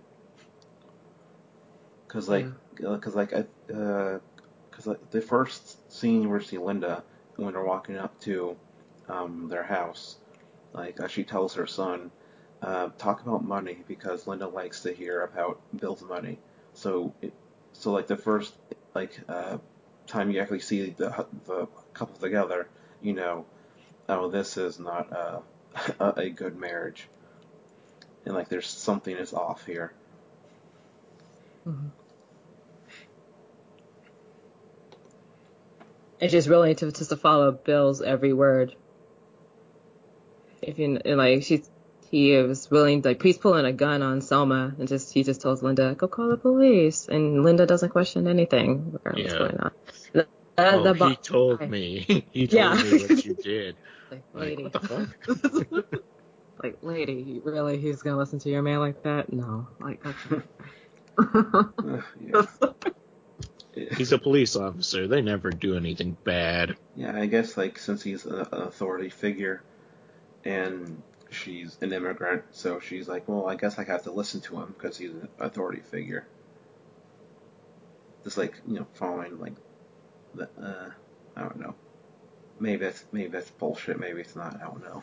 Cause like Yeah. uh, cause like I uh, cause like the first scene where we see Linda when they're walking up to um their house, like uh, she tells her son, uh, talk about money because Linda likes to hear about Bill's money. So, it, so like the first like uh, time you actually see the the couple together, you know, oh, this is not a a, a good marriage, and like there's something is off here. Mm-hmm. And she's willing to just to follow Bill's every word. If you like, she's he was willing like he's pulling a gun on Selma and just he just tells Linda go call the police and Linda doesn't question anything regardless Yeah. what's going on. The, the, Oh, the he bo- told me. He yeah. told me what you did. Like Like, lady, what the fuck? like lady, really he's gonna listen to your man like that? No, like okay. Uh, yeah. He's a police officer. They never do anything bad. Yeah, I guess like since he's a, an authority figure and she's an immigrant, so she's like, well, I guess I have to listen to him because he's an authority figure. Just like you know, following like the uh, I don't know. Maybe that's maybe that's bullshit. Maybe it's not. I don't know.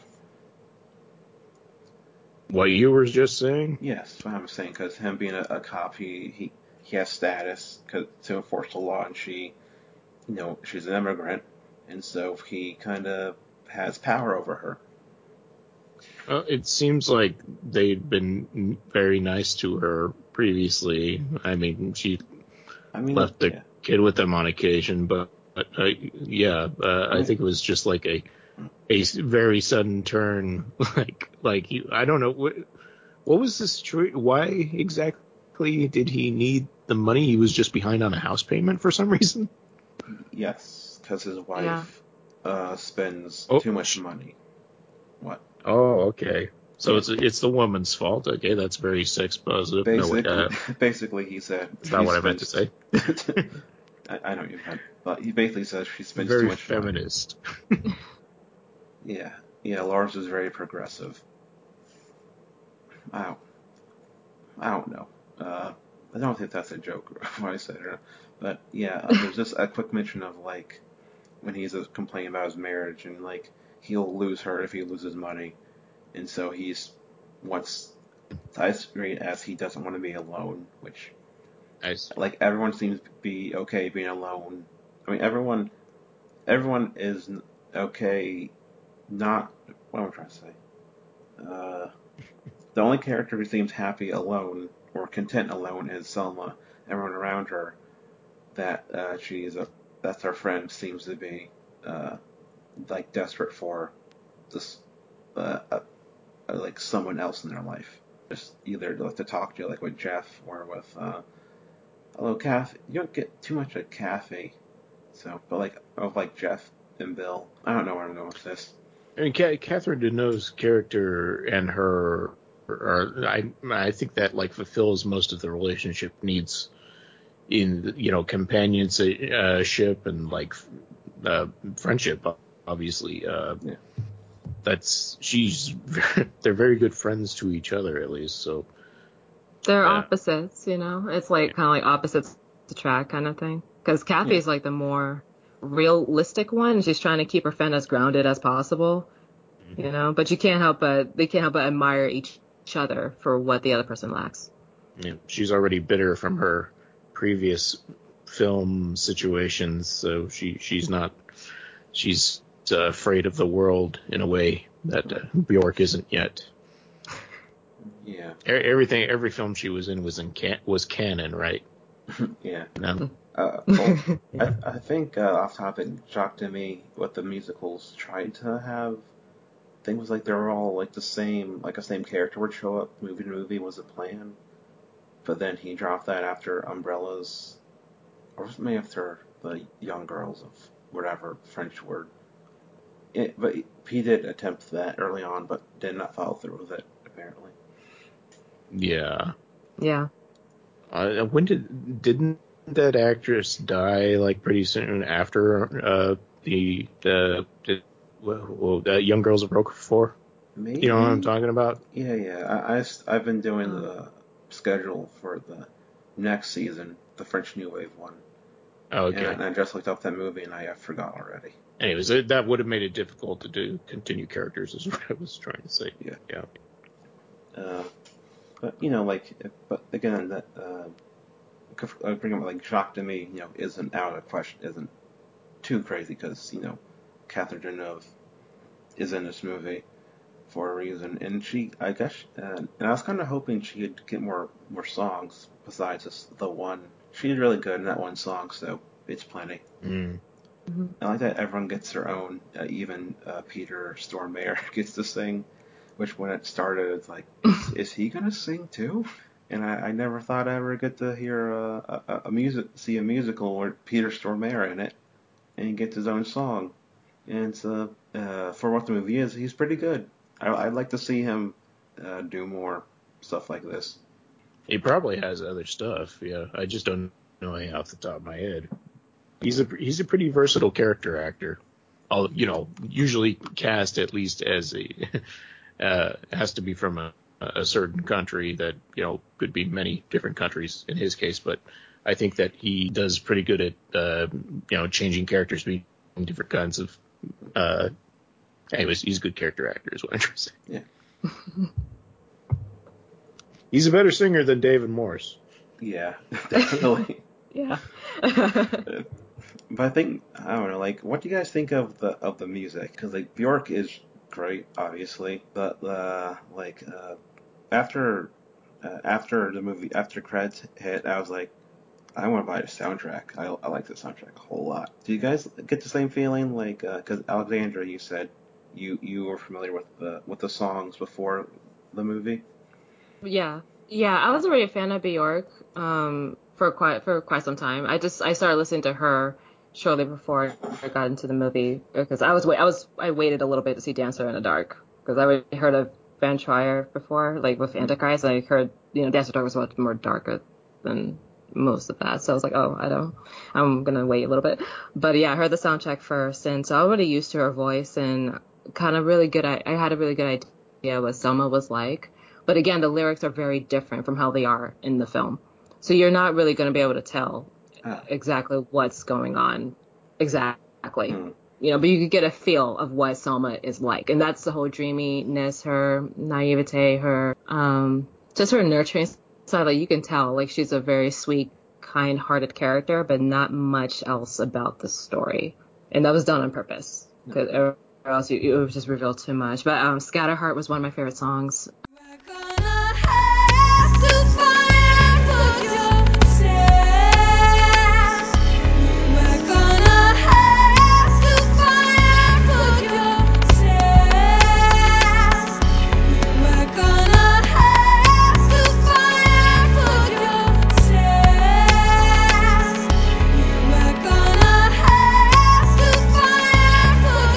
What you were just saying? Yes, that's what I'm saying because him being a, a cop, he, he he has status 'cause, to enforce the law, and she, you know, she's an immigrant, and so he kind of has power over her. Uh, it seems like they'd been very nice to her previously. I mean, she I mean, left the yeah. kid with them on occasion, but, but uh, yeah, uh, I I mean, think it was just like a a very sudden turn. Like like he, I don't know what what was this true? Why exactly did he need the money? He was just behind on a house payment for some reason. yes, because his Yeah. wife uh, spends Oh, too much sh- money. What? oh, okay. So Yeah, it's it's the woman's fault. Okay, that's very sex positive. No, wait, basically, uh, basically, he said that's she not what I meant to spends. say. I, I know what you meant, but he basically says she spends too Very much money. feminist. Yeah, yeah. Lars is very progressive. I don't, I don't know. Uh, I don't think that's a joke when I said it, but yeah. Uh, there's just a quick mention of like when he's uh, complaining about his marriage and like he'll lose her if he loses money, and so he's wants to isolate as he doesn't want to be alone, which Nice. like everyone seems to be okay being alone. I mean, everyone everyone is okay not what am I trying to say? Uh, the only character who seems happy alone or content alone is Selma. Everyone around her that uh, she's a that's her friend seems to be uh, like desperate for this uh, uh, like someone else in their life, just either like to talk to, like with Jeff or with uh, although Kathy, you don't get too much of Kathy, so but like of like Jeff and Bill. I don't know where I'm going with this. I mean, Catherine Deneuve's character and her, are, I I think that like fulfills most of the relationship needs in, you know, companionship and like uh, friendship. Obviously, uh, Yeah. that's she's they're very good friends to each other at least. So They're yeah. opposites, you know. It's like kind of like opposites attract kind of thing. Because Kathy's Yeah. like the more realistic one. She's trying to keep her friend as grounded as possible, Mm-hmm. you know. But you can't help but they can't help but admire each other for what the other person lacks. Yeah, she's already bitter from her previous film situations, so she she's not she's uh, afraid of the world in a way that uh, Bjork isn't yet. Yeah. E- Everything, every film she was in was in can- was canon, right? Yeah. No. Uh, well, I, I think uh, off topic, Jacques Demy, what the musicals tried to have, things like they were all like the same, like a same character would show up movie to movie was a plan, but then he dropped that after Umbrellas, or maybe after the Young Girls of whatever French word. It, but he did attempt that early on, but did not follow through with it apparently. Yeah. Yeah. Uh, when did didn't that actress die like pretty soon after uh, the the, the well, the Young Girls of Roquefort? Maybe. You know what I'm talking about? Yeah, yeah. I, I, have been doing Oh. the schedule for the next season, the French New Wave one. Oh, okay. And I, and I just looked up that movie and I, I forgot already. Anyways, it, that would have made it difficult to do continue characters, is what I was trying to say. Yeah. Yeah. Uh, but you know, like, but again, that uh, I bring up like Jacques Demy, you know, isn't out of question, isn't too crazy because you know, Catherine Deneuve is in this movie for a reason, and she, I guess, uh, and I was kind of hoping she'd get more more songs besides just the one. She did really good in that one song, so it's plenty. Mm. Mm-hmm. I like that everyone gets their own. Uh, even uh, Peter Stormare gets to sing, which when it started, it's like, is, is he gonna sing too? And I, I never thought I'd ever get to hear a, a, a music, see a musical with Peter Stormare in it, and he gets his own song. And it's, uh, uh, for what the movie is, he's pretty good. I, I'd like to see him uh, do more stuff like this. He probably has other stuff. Yeah, I just don't know any off the top of my head. He's a he's a pretty versatile character actor. All you know, usually cast at least as a uh, has to be from a, a certain country that you know could be many different countries in his case. But I think that he does pretty good at uh, you know changing characters between different kinds of. Uh, anyways, he's a good character actor, is what I'm trying to say. Yeah. He's a better singer than David Morse. Yeah, definitely. Yeah. But I think I don't know. Like, what do you guys think of the of the music? Because like Bjork is great, obviously, but uh, like uh, after uh, after the movie after credits hit, I was like, I want to buy the soundtrack. I I like the soundtrack a whole lot. Do you guys get the same feeling? Like, because uh, Alexandra, you said you you were familiar with the with the songs before the movie. Yeah. Yeah, I was already a fan of Bjork um for quite for quite some time. I just I started listening to her shortly before I got into the movie because I was wait I was I waited a little bit to see Dancer in the Dark because I already heard of Van Trier before, like with Antichrist. I heard you know Dancer in the Dark was much more darker than most of that, so I was like, oh, I don't, I'm gonna wait a little bit. But yeah, I heard the soundtrack first, and so I was already used to her voice and kind of really good. I, I had a really good idea what Selma was like. But again, the lyrics are very different from how they are in the film. So you're not really going to be able to tell Ah. exactly what's going on exactly. Hmm. you know, but you could get a feel of what Selma is like. And that's the whole dreaminess, her naivete, her, um, just her nurturing side. Like, you can tell, like, she's a very sweet, kind-hearted character, but not much else about the story. And that was done on purpose, because or else you, it would just reveal too much. But um, Scatterheart was one of my favorite songs. We're gonna have to fight for yourself. We're gonna have to fight for yourself. We're gonna have to fight for yourself. We're gonna have to fight for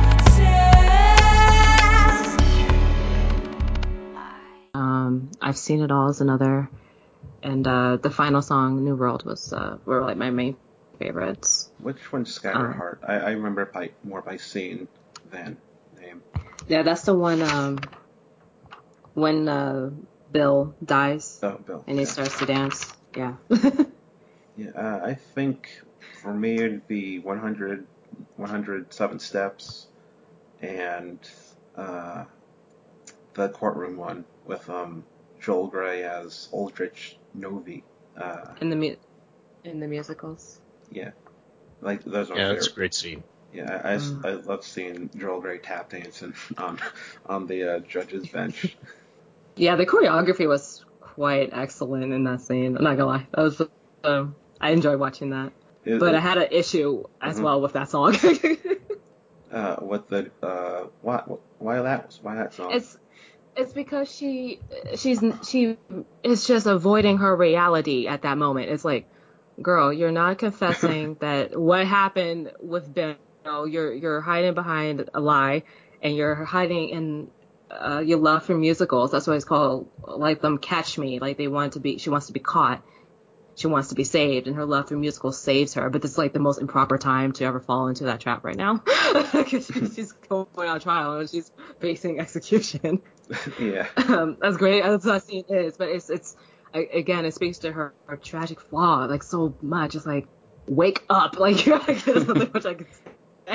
yourself. Um, I've Seen It All is another. And uh, the final song, New World, was uh, were like my main favorites. Which one's Scatterheart? Um, I, I remember it by, more by scene than name. Yeah, that's the one um, when uh, Bill dies. Oh, Bill. And he yeah. starts to dance. Yeah. yeah, uh, I think for me it'd be one hundred, one hundred seven Steps and uh, the courtroom one with um, Joel Grey as Aldrich Novi. Uh, in the mu- in the musicals. Yeah, like those are yeah, my that's favorite. a great scene. Yeah, I, mm. I, I love seeing Joel Grey tap dancing on on the uh, judge's bench. Yeah, the choreography was quite excellent in that scene. I'm not gonna lie, that was um, I enjoyed watching that. It, but it, I had an issue as mm-hmm. well with that song. uh, with the uh, why why that why that song? It's It's because she she's she is just avoiding her reality at that moment. It's like, girl, you're not confessing that what happened with Bill. You're you're hiding behind a lie, and you're hiding in uh, your love for musicals. That's why it's called, like, them catch me. Like, they want to be. She wants to be caught. She wants to be saved, and her love for musicals saves her. But this is like the most improper time to ever fall into that trap right now, because she's going on trial and she's facing execution. Yeah. Um, that's great. That's what that scene is, but it's it's again, it speaks to her, her tragic flaw like so much. It's like, wake up! Like, there's nothing much I can say.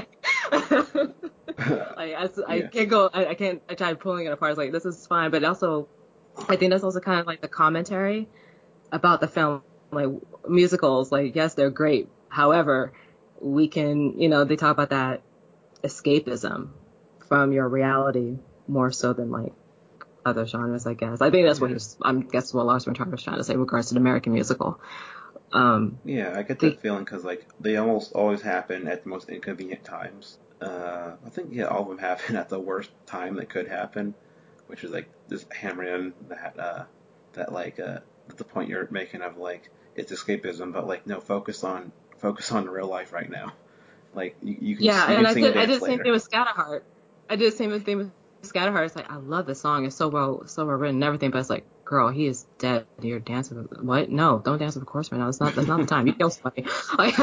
like I, I yeah. can't go. I, I can't. I tried pulling it apart. It's like, this is fine, but also, I think that's also kind of like the commentary about the film. Like, musicals, like, yes, they're great. However, we can, you know, they talk about that escapism from your reality more so than like other genres, I guess. I think that's yeah. what he's, I guess what Lars von Trier was trying to say in regards to the American musical. Um, yeah, I get that the, feeling because, like, they almost always happen at the most inconvenient times. Uh, I think, yeah, all of them happen at the worst time that could happen, which is, like, just hammering in that, uh, that, like, uh, the point you're making of, like, it's escapism, but, like, no, focus on, focus on real life right now. Like, you, you can, yeah, you and can I sing did, a dance I did the same later. thing with Scatterheart. I did the same thing with Scatterheart. It's like, I love this song. It's so well, so well written and everything, but it's like, girl, he is dead. You're dancing with, what? No, don't dance with a corpse right now. That's not, that's not the time. You kill somebody. Like,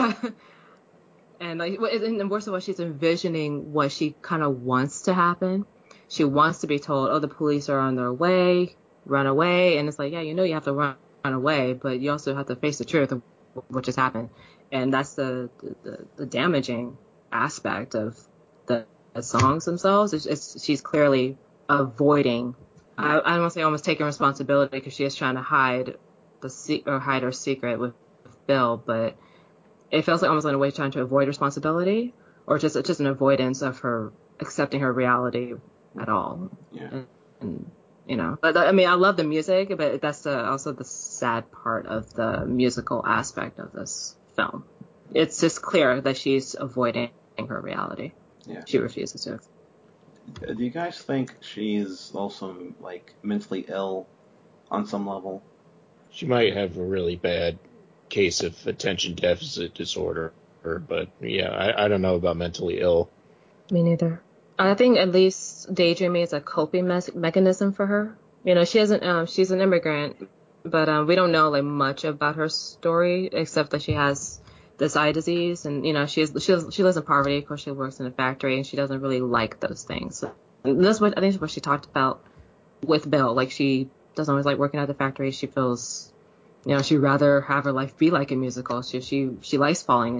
and like, and worse of all, she's envisioning what she kind of wants to happen. She wants to be told, oh, the police are on their way, run away. And it's like, yeah, you know, you have to run, run away, but you also have to face the truth of what just happened. And that's the, the, the damaging aspect of the, the songs themselves. It's, it's, she's clearly avoiding, I, I don't want to say almost taking responsibility, because she is trying to hide the se- or hide her secret with, with Bill, but it feels like almost in a way trying to avoid responsibility, or just it's just an avoidance of her accepting her reality at all. Yeah. And, and you know, but I mean, I love the music, but that's the, also the sad part of the musical aspect of this film. It's just clear that she's avoiding her reality. Yeah. She refuses to. Do you guys think she's also, like, mentally ill on some level? She might have a really bad case of attention deficit disorder, but yeah, I, I don't know about mentally ill. Me neither. I think at least daydreaming is a coping me- mechanism for her. You know, she hasn't. Um, she's an immigrant, but um, we don't know like much about her story except that she has this eye disease, and you know, she has, she has, she lives in poverty. Of course, she works in a factory, and she doesn't really like those things. So, and that's what I think is what she talked about with Bill. Like, she doesn't always like working at the factory. She feels, you know, she'd rather have her life be like a musical. She she she likes falling into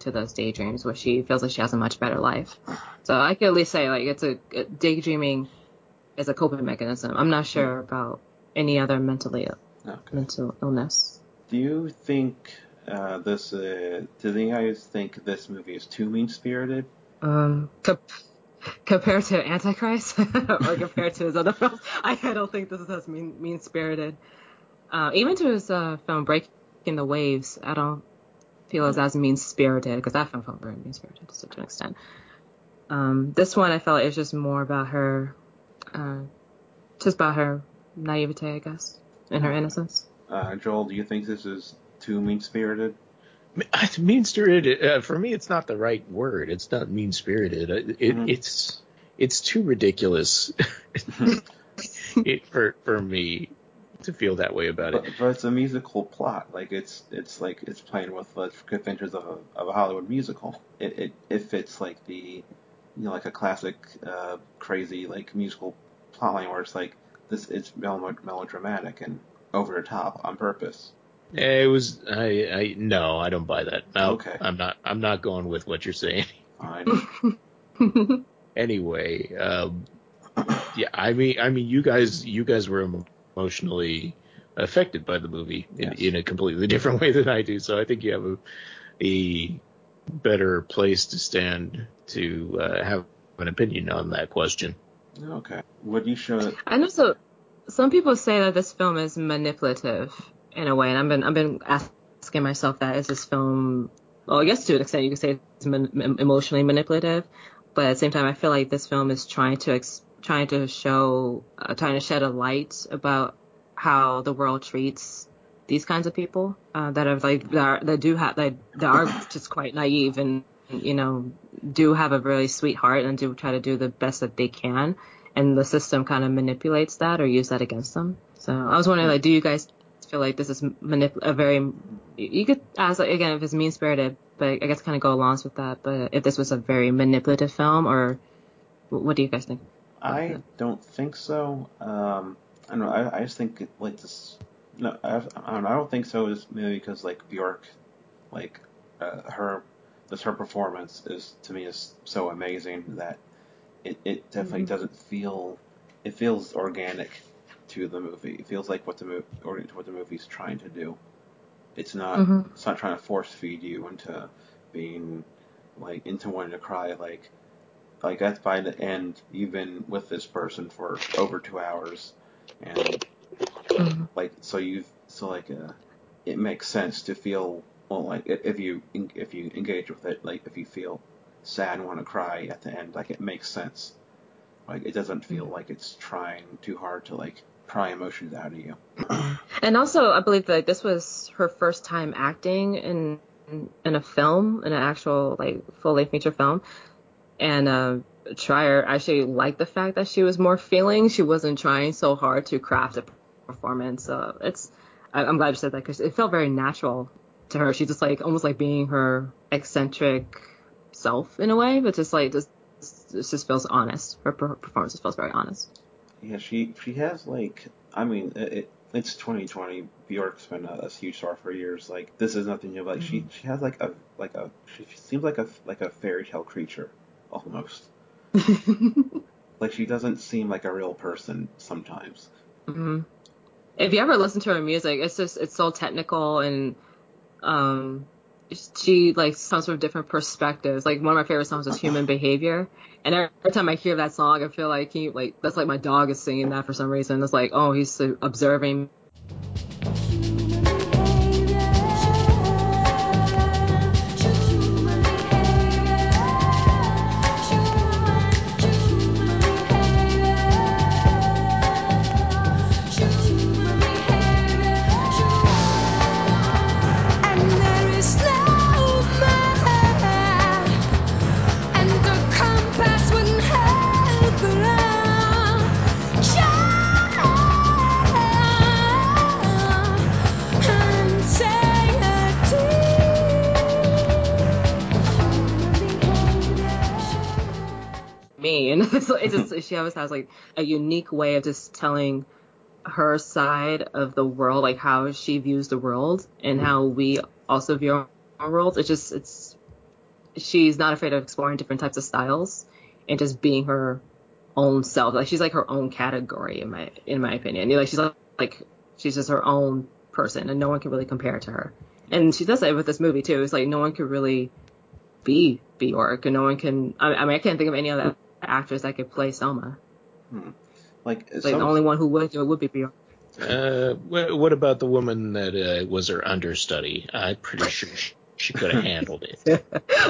to those daydreams where she feels like she has a much better life. So I could at least say like it's a, a daydreaming is a coping mechanism. I'm not sure about any other mentally Okay. mental illness. Do you think uh, this? Uh, do you guys think this movie is too mean spirited? Um, co- compared to Antichrist or compared to his other films, I, I don't think this is as mean mean spirited. Uh, even to his uh, film Breaking the Waves, I don't feel as as mean spirited because that film felt very mean spirited to such an extent. Um, this one I felt it was just more about her, uh, just about her naivete, I guess, and her innocence. Uh, Joel, do you think this is too mean spirited? Mean spirited uh, for me, it's not the right word. It's not mean spirited. It, Mhm. It's it's too ridiculous it, for for me to feel that way about But, it. but it's a musical plot. Like it's it's like it's playing with the conventions of a, of a Hollywood musical. It, it it fits like the you know like a classic uh, crazy like musical plotline where it's like this it's melo- melodramatic and over the top on purpose. It was I I no, I don't buy that. No, Okay. I'm not I'm not going with what you're saying. Fine. Anyway, um, yeah, I mean I mean you guys you guys were emotionally affected by the movie in, Yes. in a completely different way than I do. So I think you have a, a better place to stand to uh, have an opinion on that question. Okay. What you should. I know so some people say that this film is manipulative in a way, and I've been I've been asking myself that is this film, well, I guess to an extent you could say it's man, emotionally manipulative, but at the same time I feel like this film is trying to ex, trying to show uh, trying to shed a light about how the world treats these kinds of people uh, that are like that, are, that do have that, that are just quite naive and you know do have a really sweet heart and do try to do the best that they can, and the system kind of manipulates that or use that against them. So I was wondering, like, do you guys feel like this is manip- a very, you could ask, like, again, if it's mean spirited, but I guess kind of go along with that. But if this was a very manipulative film, or what do you guys think? I don't think so. Um, I don't know. I, I just think it, like this. No, I, I don't know. I don't think so. Is maybe because like Bjork, like uh, her, this her performance is to me is so amazing that it, it definitely Mm-hmm. doesn't feel. It feels organic to the movie. It feels like what the movie or what the movie's trying to do. It's not. Mm-hmm. It's not trying to force feed you into being like into wanting to cry. Like like that's by the end, you've been with this person for over two hours, and Mm-hmm. like so you've so like uh, it makes sense to feel well like if you if you engage with it, like if you feel sad and want to cry at the end, like it makes sense. Like it doesn't feel like it's trying too hard to like pry emotions out of you. And also, I believe that this was her first time acting in in a film, in an actual like full length feature film. And uh, Trier actually liked the fact that she was more feeling. She wasn't trying so hard to craft a performance. So it's, I, I'm glad you said that because it felt very natural to her. She just like almost like being her eccentric self in a way, but just like just it just feels honest. Her per- performance just feels very honest. Yeah, she she has like I mean it, it it's twenty twenty. Bjork's been a, a huge star for years. Like this is nothing new. But like Mm-hmm. she she has like a like a she seems like a like a fairy tale creature almost. Like she doesn't seem like a real person sometimes. Mm-hmm. If you ever listen to her music, it's just it's so technical and um she like comes from different perspectives. Like one of my favorite songs is Human Behavior, and every, every time I hear that song I feel like he like that's like my dog is singing that for some reason. It's like, oh, he's uh, observing. Me and it's, it's just she always has like a unique way of just telling her side of the world, like how she views the world and how we also view our world. It's just it's she's not afraid of exploring different types of styles and just being her own self. Like she's like her own category in my in my opinion. Like she's like, like she's just her own person, and no one can really compare to her. And she does that with this movie too. It's like no one could really be Bjork, and no one can. I, I mean, I can't think of any other actress that could play Selma. Hmm. Like, Like some, the only one who would do it would be Bjork. Uh, wh- what about the woman that uh, was her understudy? I'm pretty sure she, she could have handled it.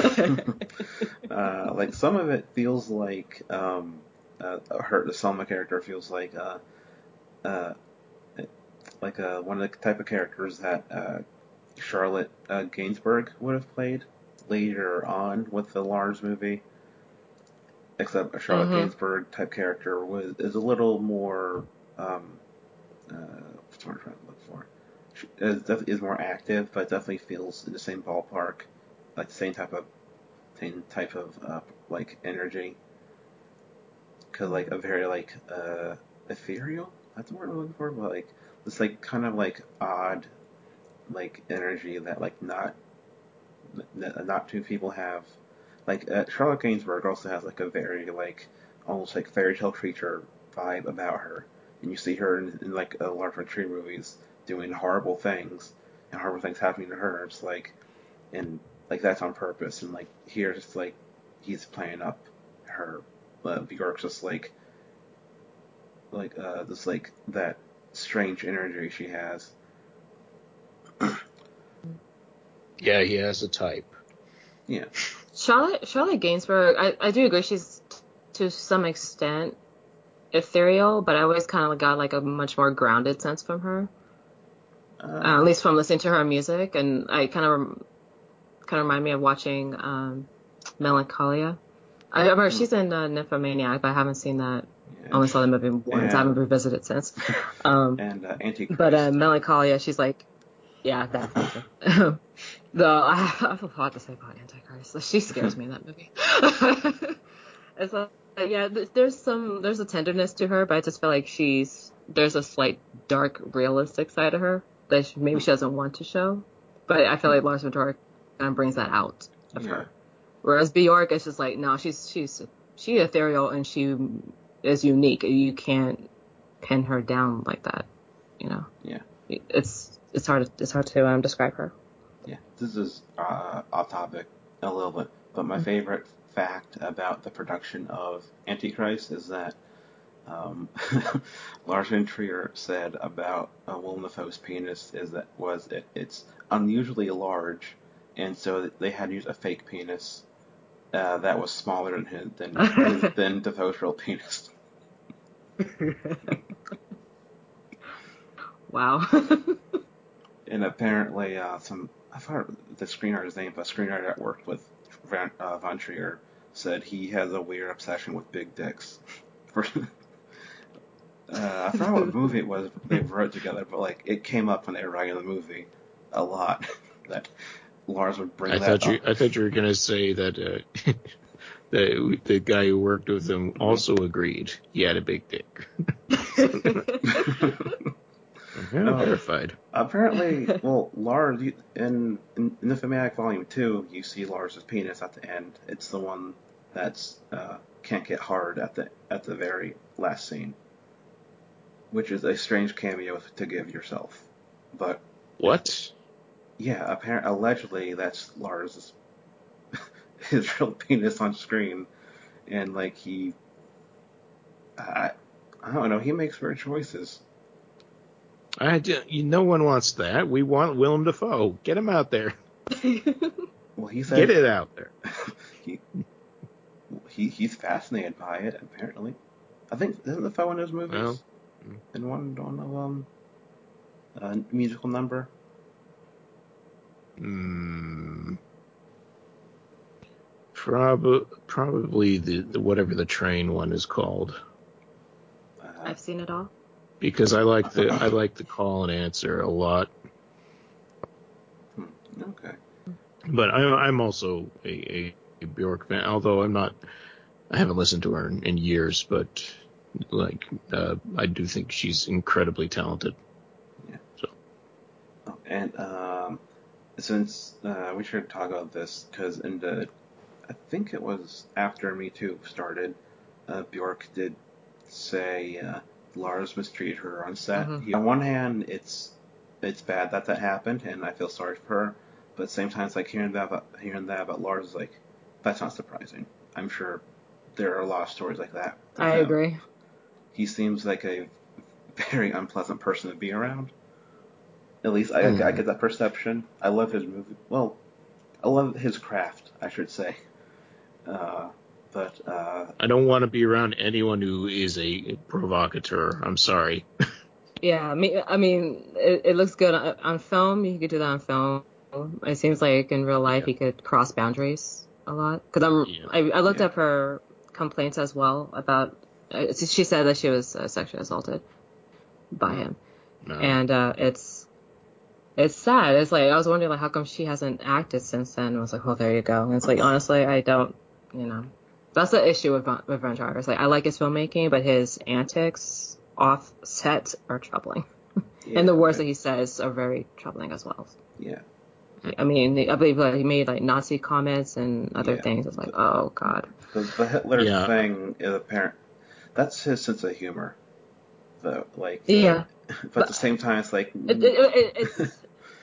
uh, like some of it feels like um, uh, her the Selma character feels like uh, uh, like uh, one of the type of characters that uh, Charlotte uh, Gainsbourg would have played later on with the Lars movie. Except a Charlotte Mhm. Gainsbourg type character was is a little more um, uh, what's the word I'm trying to look for? She is, def- is more active, but definitely feels in the same ballpark, like the same type of same type of uh, like energy. Cause like a very like uh, ethereal. That's the word I'm looking for. But like this like kind of like odd like energy that like not n- not too people have. Like uh, Charlotte Gainsbourg also has like a very like almost like fairy tale creature vibe about her, and you see her in, in like a Lars von Trier movies doing horrible things, and horrible things happening to her. It's like, and like that's on purpose, and like here it's like he's playing up her. Uh, Bjork's just like like uh this like that strange energy she has. Yeah, he has a type. Yeah. Charlotte Charlotte Gainsbourg, I, I do agree she's to some extent ethereal, but I always kind of got like a much more grounded sense from her, uh, Uh, at least from listening to her music, and I kind of kind of remind me of watching um, Melancholia. I remember hmm, she's in uh, Nymphomaniac, but I haven't seen that. yeah, Only saw the sh- movie once. I and haven't revisited since. Um, and uh, but uh, Antichrist. Melancholia, she's like, yeah, that one too. The I have a lot to say about Antichrist. She scares me in that movie. It's like, yeah, th- there's some there's a tenderness to her, but I just feel like she's there's a slight dark, realistic side of her that she, maybe she doesn't want to show. But I feel Hmm, like Lars von Trier kind of brings that out of yeah. her. Whereas Bjork is just like, no, she's she's she ethereal and she is unique. You can't pin her down like that. You know, Yeah. it's it's hard it's hard to um, describe her. Yeah. This is uh, off topic a little bit, but my favorite fact about the production of Antichrist is that um, Lars von Trier said about uh, Willem Dafoe's penis is that was it, it's unusually large, and so they had to use a fake penis uh, that was smaller than his than his than Dafoe's real penis. Wow. And apparently, uh, some I forgot the screenwriter's name, but a screenwriter that worked with Van, uh, Von Trier said he has a weird obsession with big dicks. For, uh, I forgot what movie it was they wrote together, but like it came up when they were writing the movie a lot that Lars would bring I that thought you up. I thought you were gonna say that uh, the the guy who worked with him Mm-hmm. also agreed he had a big dick. Yeah, No, verified. apparently, well, Lars you- in in Nymphomaniac Volume Two, you see Lars's penis at the end. It's the one that's uh, can't get hard at the at the very last scene, which is a strange cameo to give yourself. But What? yeah, apparently, allegedly, that's Lars' his real penis on screen, and like he, I, I don't know, he makes weird choices. I d- you, no one wants that. We want Willem Dafoe. Get him out there. Well, he Get said it out there. he, he he's fascinated by it. Apparently, I think isn't Dafoe in those movies? Well, In one one of um a musical number. mm, prob- probably the, the whatever the train one is called, Uh, I've seen it all. because I like the I like the call and answer a lot. hmm, okay. But I, I'm also a, a, a Bjork fan, although I'm not. I haven't listened to her in, in years, but like uh, I do think she's incredibly talented. Yeah. So Oh, and um, since uh, we should talk about this because in the I think it was after Me Too started, uh, Bjork did say uh, Lars mistreated her on set. Mhm. He, on one hand, it's it's bad that that happened, and I feel sorry for her. But at the same time, it's like hearing that about, hearing that about Lars is like, that's not surprising. I'm sure there are a lot of stories like that. with I him. agree. He seems like a very unpleasant person to be around. At least I, Mm. I get that perception. I love his movie. Well, I love his craft, I should say. Uh, but uh, I don't want to be around anyone who is a provocateur. I'm sorry. Yeah, I mean, I mean, it, it looks good on, on film. You could do that on film. It seems like in real life Yeah. he could cross boundaries a lot. Because I'm, Yeah. I, I looked Yeah. up her complaints as well about. Uh, she said that she was uh, sexually assaulted by Hmm. him, No. and uh, it's it's sad. It's like I was wondering like how come she hasn't acted since then. I was like, well, there you go. And it's like honestly, I don't, you know, that's the issue with Von- with Von Trier. It's like I like his filmmaking, but his antics off set are troubling. yeah, And the words I- that he says are very troubling as well. yeah, I mean, I believe like, he made like Nazi comments and other Yeah. things. It's like, oh god. the, the Hitler Yeah. thing is apparent. That's his sense of humor, though. Like, Yeah. but at the same time, it's like, It, it, it, it's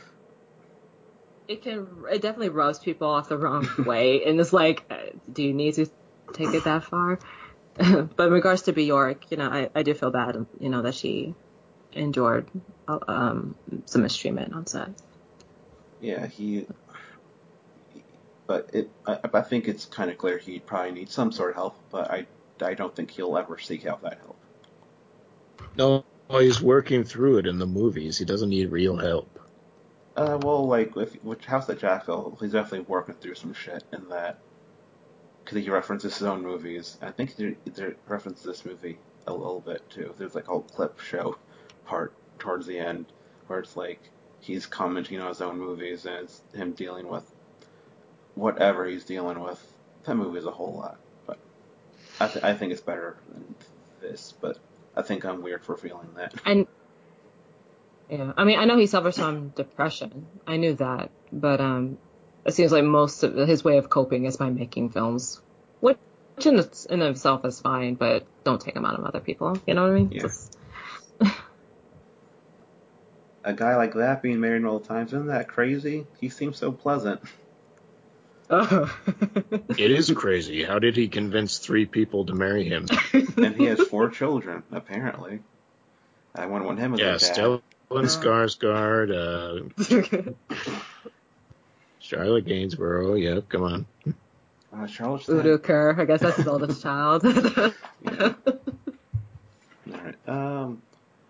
it can it definitely rubs people off the wrong way, and it's like, uh, do you need to take it that far? But in regards to Bjork, you know, I, I do feel bad, you know, that she endured uh, um some mistreatment on set. yeah, he. But it, I, I think it's kind of clear he probably needs some sort of help. But I, I don't think he'll ever seek out that help. No, he's working through it in the movies. He doesn't need real help. Uh, well, like with with House at Jackville, he's definitely working through some shit in that. Because he references his own movies. I think he, he references this movie a little bit too. There's like a whole clip show part towards the end where it's like he's commenting on his own movies and it's him dealing with whatever he's dealing with. That movie is a whole lot, but I, th- I think it's better than this. But I think I'm weird for feeling that. And yeah, I mean, I know he suffers from depression. I knew that, but um, it seems like most of his way of coping is by making films, which in, its, in itself is fine, but don't take him out of other people. You know what I mean? Yeah. Just- A guy like that being married multiple times, isn't that crazy? He seems so pleasant. Oh. It is crazy. How did he convince three people to marry him? And he has four children, apparently. I wouldn't want him as Yeah, a dad. Stellan Skarsgård, uh, Charlotte Gainsborough. Yeah, come on. Uh, Charles Udo Kerr, I guess that's his oldest child. Yeah. Alright, um...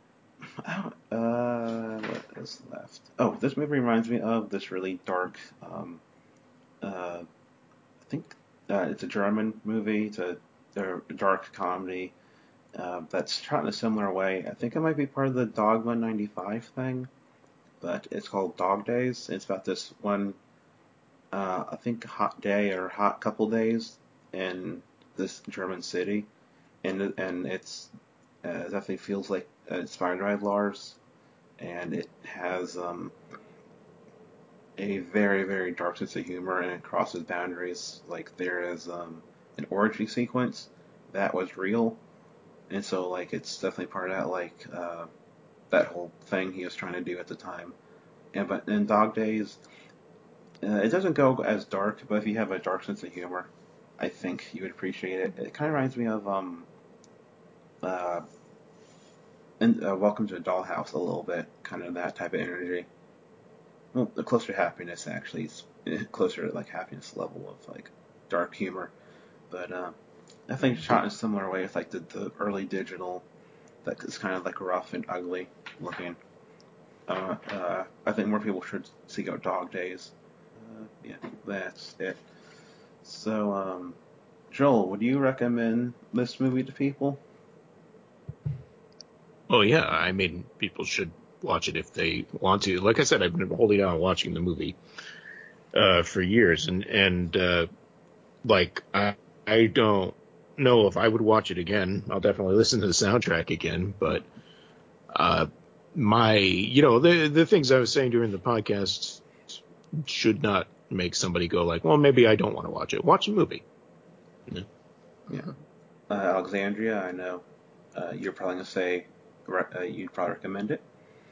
Uh, what is left? Oh, this movie reminds me of this really dark, um, uh, I think uh, it's a German movie. It's a, a dark comedy uh, that's shot in a similar way. I think it might be part of the Dogma ninety-five thing, but it's called Dog Days. It's about this one, uh, I think, hot day or hot couple days in this German city, and and it's uh, it definitely feels like uh, inspired by Lars. And it has um, a very, very dark sense of humor, and it crosses boundaries. Like, there is um, an orgy sequence that was real, and so, like, it's definitely part of that, like, uh, that whole thing he was trying to do at the time. And but in Dog Days, uh, it doesn't go as dark, but if you have a dark sense of humor, I think you would appreciate it. It kind of reminds me of um, uh, in, uh, Welcome to the Dollhouse a little bit, kind of that type of energy. Well, closer to happiness, actually. It's closer to like happiness level of like dark humor. But uh, I think shot in a similar way with like the, the early digital that is kind of like rough and ugly looking. Uh, uh, I think more people should seek out Dog Days. Uh, yeah, that's it. So, um, Joel, would you recommend this movie to people? Oh, yeah. I mean, people should watch it if they want to. Like I said, I've been holding on watching the movie uh, for years, and and uh, like I I don't know if I would watch it again. I'll definitely listen to the soundtrack again, but uh, my you know the the things I was saying during the podcast should not make somebody go like, well, maybe I don't want to watch it. Watch a movie. Yeah. Yeah. Uh, Alexandria, I know uh, you're probably going to say re- uh, you'd probably recommend it.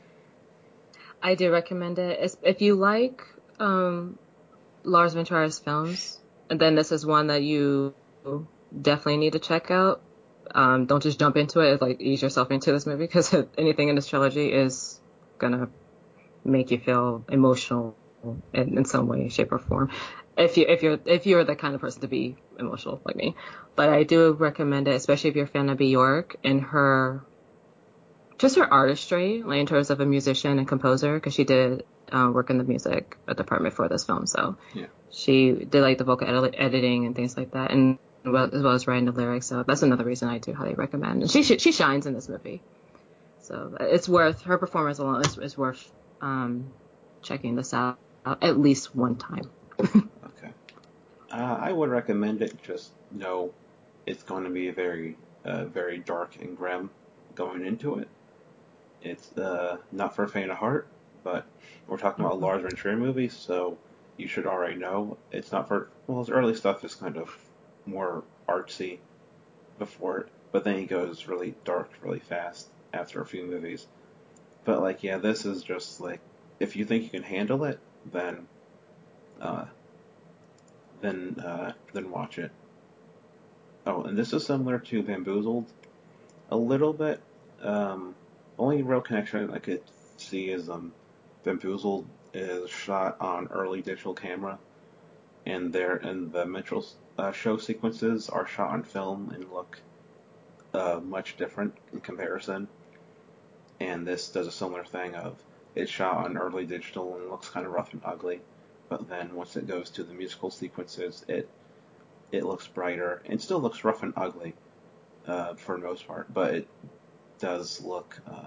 I do recommend it. It's, if you like um, Lars von Trier's films, and then this is one that you definitely need to check out. Um, don't just jump into it, like ease yourself into this movie, because anything in this trilogy is gonna make you feel emotional in, in some way, shape, or form. If you if you're if you're the kind of person to be emotional like me, but I do recommend it, especially if you're a fan of Bjork and her, just her artistry, like in terms of a musician and composer, because she did uh, work in the music department for this film, so Yeah. she did like the vocal edit- editing and things like that, and well, as well as writing the lyrics. So that's another reason I do highly recommend. And she she shines in this movie, so it's worth her performance alone is, is worth um, checking this out at least one time. Okay. Uh, I would recommend it. Just know it's going to be very, uh, very dark and grim going into it. It's uh, not for a faint of heart, but we're talking about a Lars von Trier movie, so you should already know it's not for. Well, his early stuff is kind of more artsy before it, but then he goes really dark really fast after a few movies. But like, yeah, this is just like, if you think you can handle it, then, uh, then, uh, then watch it. Oh, and this is similar to Bamboozled a little bit. Um, only real connection I could see is um, Bamboozled is shot on early digital camera, and there and the Mitchell uh, show sequences are shot on film and look uh, much different in comparison. And this does a similar thing of it's shot on early digital and looks kind of rough and ugly, but then once it goes to the musical sequences, it it looks brighter and still looks rough and ugly uh, for the most part, but it does look uh,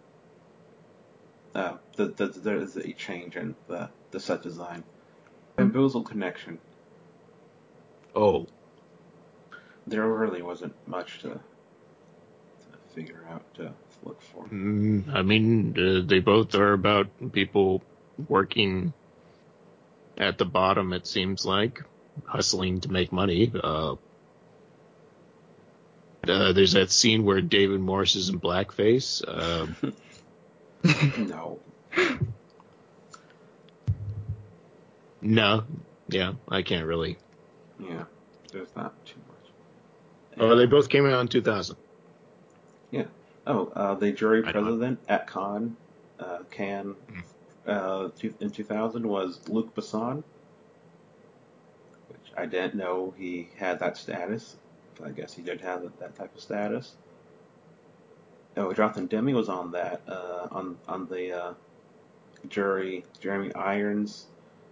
uh, the, the, there is a change in the, the set design. Bamboozle Connection. Oh, There really wasn't much to, to figure out to look for. mm, I mean, uh, they both are about people working at the bottom, it seems like, hustling to make money. Uh, uh, there's that scene where David Morse is in blackface. Uh, No. no, yeah, I can't really. Yeah, there's not too much. Oh, they both came out in two thousand. Yeah. Oh, uh, the jury I don't. president at Cannes, uh, Cannes, uh, in two thousand was Luc Besson, which I didn't know he had that status. But I guess he did have that type of status. Oh, Jonathan Demme was on that, uh, on on the uh, jury. Jeremy Irons,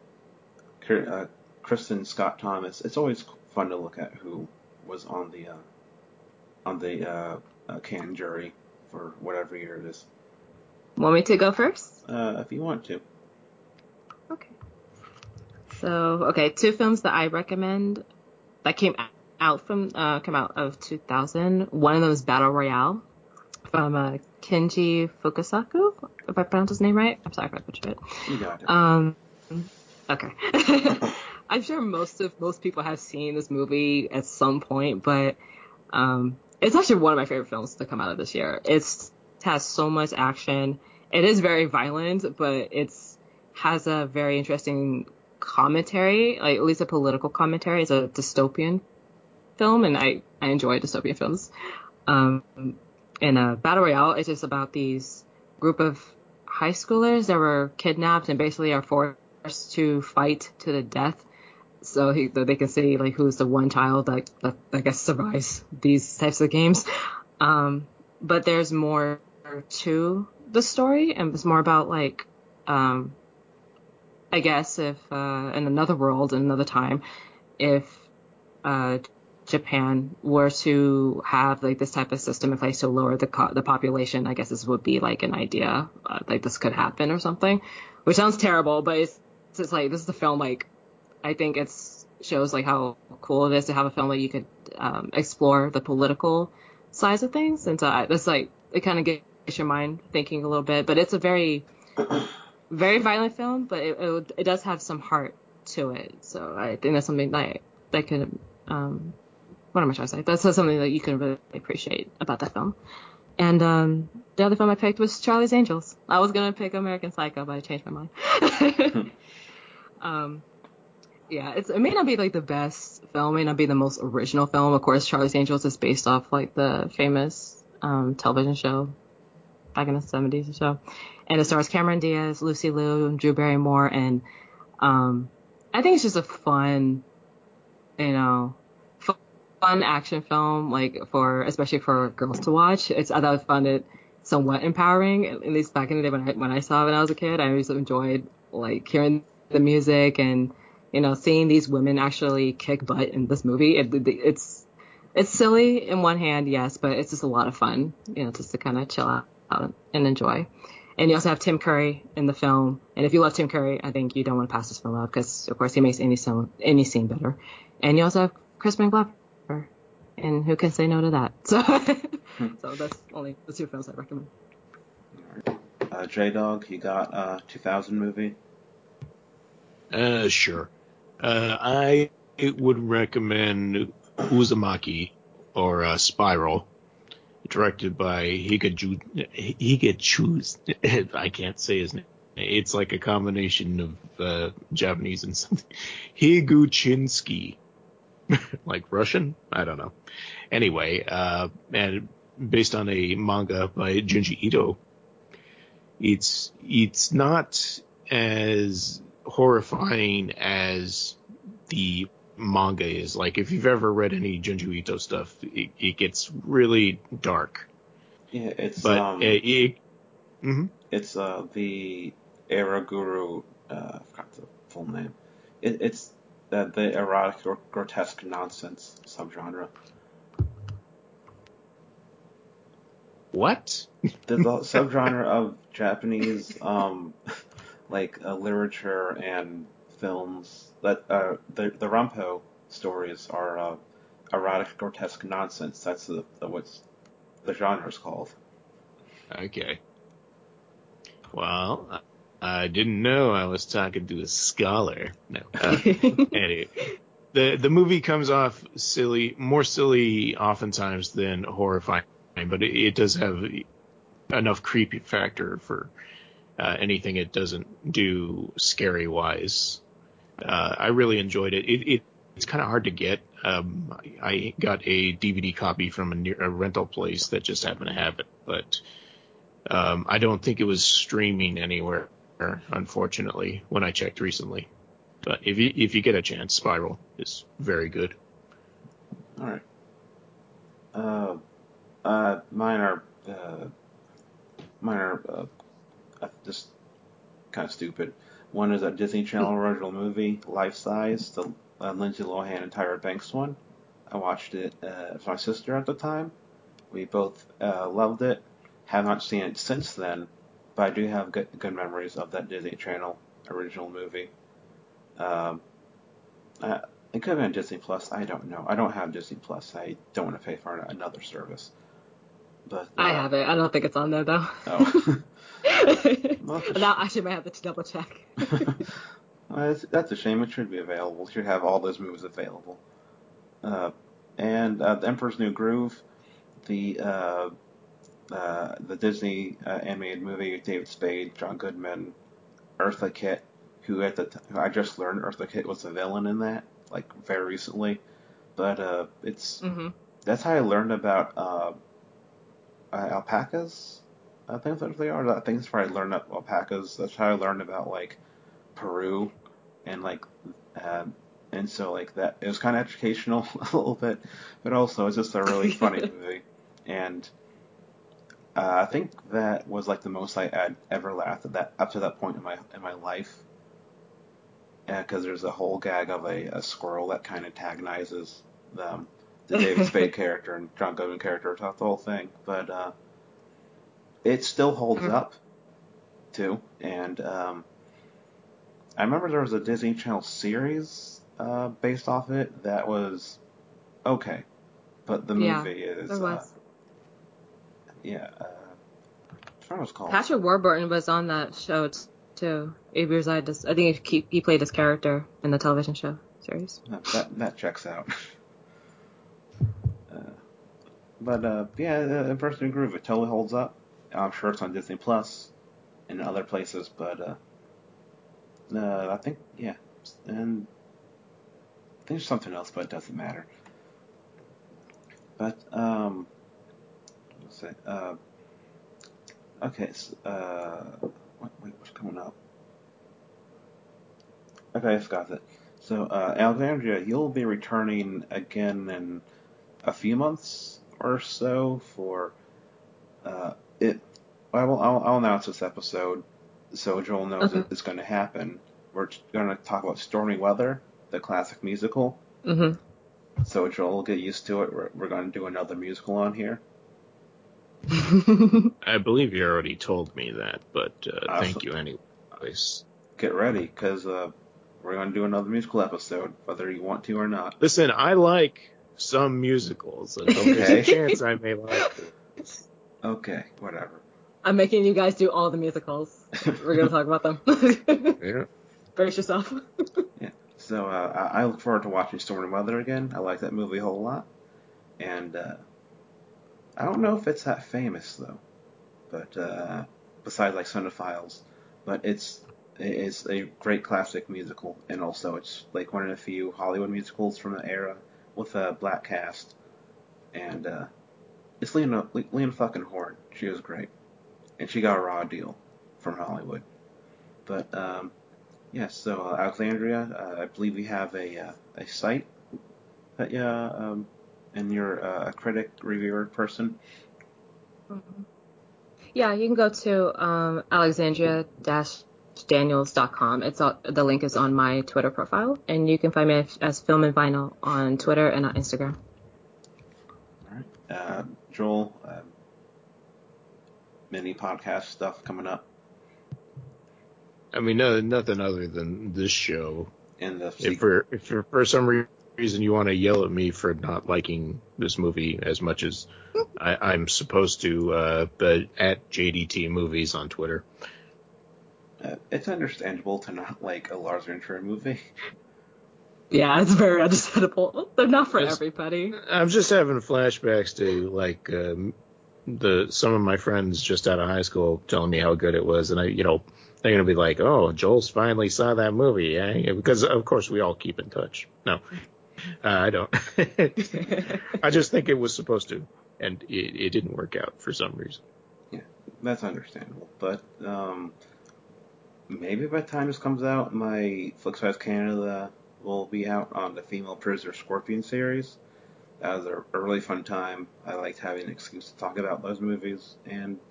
uh, Kristen Scott Thomas. It's always fun to look at who was on the uh, on the uh, uh, Cannes jury for whatever year it is. Want me to go first? Uh, if you want to. Okay. So, okay, two films that I recommend that came out from uh, come out of two thousand. One of them is Battle Royale from uh, Kenji Fukasaku, if I pronounced his name right. I'm sorry if I butchered it. You got it. Um, okay. I'm sure most of most people have seen this movie at some point, but um, it's actually one of my favorite films to come out of this year. It's, it has so much action. It is very violent, but it's has a very interesting commentary, like at least a political commentary. It's a dystopian film, and I, I enjoy dystopian films. Um, in a Battle Royale, it's just about these group of high schoolers that were kidnapped and basically are forced to fight to the death. So he, they can see like who's the one child that, that I guess survives these types of games. Um, but there's more to the story, and it's more about like, um, I guess if uh, in another world, in another time, if uh, Japan were to have like this type of system in place to lower the co- the population, I guess this would be like an idea, uh, like this could happen or something, which sounds terrible, but it's it's like this is the film like. I think it's shows like how cool it is to have a film that you could um, explore the political sides of things, and so I, it's like it kind of gets your mind thinking a little bit. But it's a very, very violent film, but it it, it does have some heart to it. So I think that's something that that could um what am I trying to say? That's something that you can really appreciate about that film. And um, the other film I picked was Charlie's Angels. I was gonna pick American Psycho, but I changed my mind. um, yeah, it's it may not be like the best film, may not be the most original film. Of course, Charlie's Angels is based off like the famous um, television show back in the seventies or so, and it stars Cameron Diaz, Lucy Liu, Drew Barrymore, and um, I think it's just a fun, you know. fun action film, like for especially for girls to watch. It's I thought I found it somewhat empowering, at least back in the day when I when I saw it when I was a kid. I always enjoyed like hearing the music and you know seeing these women actually kick butt in this movie. It, it's it's silly in one hand, yes, but it's just a lot of fun, you know, just to kind of chill out and enjoy. And you also have Tim Curry in the film, and if you love Tim Curry, I think you don't want to pass this film up because of course he makes any scene any scene better. And you also have Crispin Glover. And who can say no to that? So, so that's only the two films I recommend. Uh, J Dog, you got a uh, two thousand movie? Uh, sure. Uh, I would recommend Uzumaki or uh, Spiral, directed by Hikachu. Hikachu. I can't say his name. It's like a combination of uh, Japanese and something. Higuchinsky. Like Russian? I don't know. Anyway, uh, and based on a manga by Junji Ito, it's it's not as horrifying as the manga is. Like if you've ever read any Junji Ito stuff, it, it gets really dark. Yeah, it's but um, it, it, mm-hmm. it's uh the Eraguru. Uh, I forgot the full name. It, it's uh, the erotic or grotesque nonsense subgenre. What? The, the subgenre of Japanese um like uh, literature and films that uh the the Rampo stories are uh, erotic grotesque nonsense. That's the, the what's the genre's called. Okay. Well, I didn't know I was talking to a scholar. No. Uh, anyway, the the movie comes off silly, more silly oftentimes than horrifying, but it, it does have enough creepy factor for uh, anything it doesn't do scary wise. Uh, I really enjoyed it. It, it it's kind of hard to get. Um, I got a D V D copy from a, near, a rental place that just happened to have it, but um, I don't think it was streaming anywhere, unfortunately, when I checked recently. But if you if you get a chance, Spiral is very good. All right. Uh, uh, mine are uh, mine are uh, uh, just kind of stupid. One is a Disney Channel original movie, Life Size, the uh, Lindsay Lohan and Tyra Banks one. I watched it uh, with my sister at the time. We both uh, loved it. Have not seen it since then, but I do have good, good memories of that Disney Channel original movie. Um, I, it could have been Disney Plus. I don't know. I don't have Disney Plus. I don't want to pay for another service. But uh, I have it. I don't think it's on there though. Oh. Well, Now I should might have to double check. well, that's a shame. It should be available. It should have all those movies available. Uh, and uh, The Emperor's New Groove, the uh, uh, the Disney uh, animated movie with David Spade, John Goodman, Eartha Kitt, who at the t- who I just learned Eartha Kitt was the villain in that, like very recently. But uh, it's Mm-hmm. that's how I learned about uh, uh, alpacas. I think that's what they are. I think that's where I learned about alpacas. That's how I learned about like Peru and like um, and so like that it was kind of educational a little bit, but also it's just a really funny movie. And uh, I think that was like the most I had ever laughed at that up to that point in my in my life. Because there's a whole gag of a, a squirrel that kind of antagonizes them, the David Spade character and John Goodman character throughout the whole thing. But uh, it still holds up too. And um, I remember there was a Disney Channel series uh, based off it that was okay, but the Yeah, movie is there uh, was. yeah. Uh, I forgot what it's called. Patrick Warburton was on that show t- too. Eberside does. I think he he played this character in the television show series. Uh, That that checks out. Uh, but uh, yeah, uh, Inverse New Groove, it totally holds up. I'm sure it's on Disney Plus and other places, but uh, uh, I think yeah, and I think there's something else, but it doesn't matter. But um, let's say uh, okay, so, uh, wait, wait, what's coming up? Okay, I forgot that. So uh, Alexandria, you'll be returning again in a few months or so for uh, it. I will. I'll, I'll announce this episode so Joel knows Okay. that it's going to happen. We're going to talk about Stormy Weather, the classic musical. Mhm. So Joel will get used to it. We're, we're going to do another musical on here. I believe you already told me that, but uh, Awesome. thank you anyways. Get ready, because uh, we're going to do another musical episode, whether you want to or not. Listen, I like some musicals, so there's Okay. a chance I may like it. Okay, whatever. I'm making you guys do all the musicals. We're gonna talk about them. Yeah. Brace yourself. Yeah. So uh, I I look forward to watching Stormy Weather again. I like that movie a whole lot. And uh, I don't know if it's that famous though, but uh, besides like Cinephiles, but it's it's a great classic musical, and also it's like one of the few Hollywood musicals from the era with a black cast, and uh, it's Lena Lena fucking Horne. She was great, and she got a raw deal from Hollywood. But um, yeah, so uh, Alexandria, uh, I believe we have a uh, a site that yeah, um, and you're uh, a critic reviewer person. Yeah, you can go to um, alexandria dash daniels dot com. It's all, the link is on my Twitter profile, and you can find me as, as Film and Vinyl on Twitter and on Instagram. All right, uh, Joel, uh, mini podcast stuff coming up I mean, no, nothing other than this show. in the If sequel. for if for, for some re- reason you want to yell at me for not liking this movie as much as I, I'm supposed to, uh, but at J D T Movies on Twitter. Uh, it's understandable to not like a Lars von Trier movie. Yeah, it's very understandable. They're not for It's- everybody. I'm just having flashbacks to like um, the some of my friends just out of high school telling me how good it was, and I, you know, they're gonna be like, "Oh, Joel's finally saw that movie," eh? Because of course we all keep in touch. No, uh, I don't. I just think it was supposed to, and it, it didn't work out for some reason. Yeah, that's understandable. But um, maybe by the time this comes out, my Flixhouse Canada will be out on the Female Prisoner Scorpion series. That was a, a really fun time. I liked having an excuse to talk about those movies, and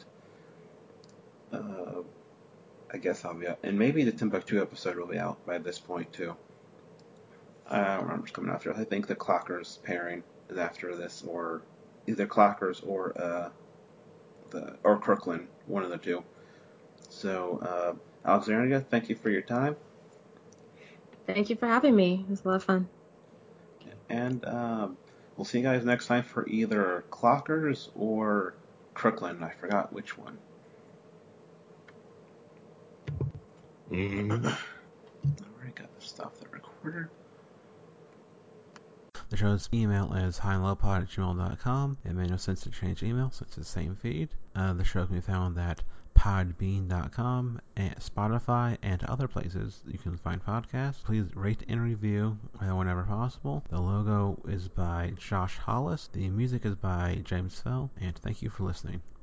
uh, I guess I'll be out. And maybe the Timbuktu episode will be out by this point too. I don't remember what's coming after. I think the Clockers pairing is after this, or either Clockers or uh, the or Crooklyn, one of the two. So, uh, Alexandria, thank you for your time, Thank you for having me. It was a lot of fun. and um, we'll see you guys next time for either Clockers or Crooklyn. I forgot which one. Mm-hmm. I already got the stuff that recorder. The show's email is highandlowpod at gmail dot com. It made no sense to change email, so it's the same feed. Uh, the show can be found at podbean dot com, and Spotify, and other places you can find podcasts. Please rate and review uh, whenever possible. The logo is by Josh Hollis. The music is by James Fell, and thank you for listening.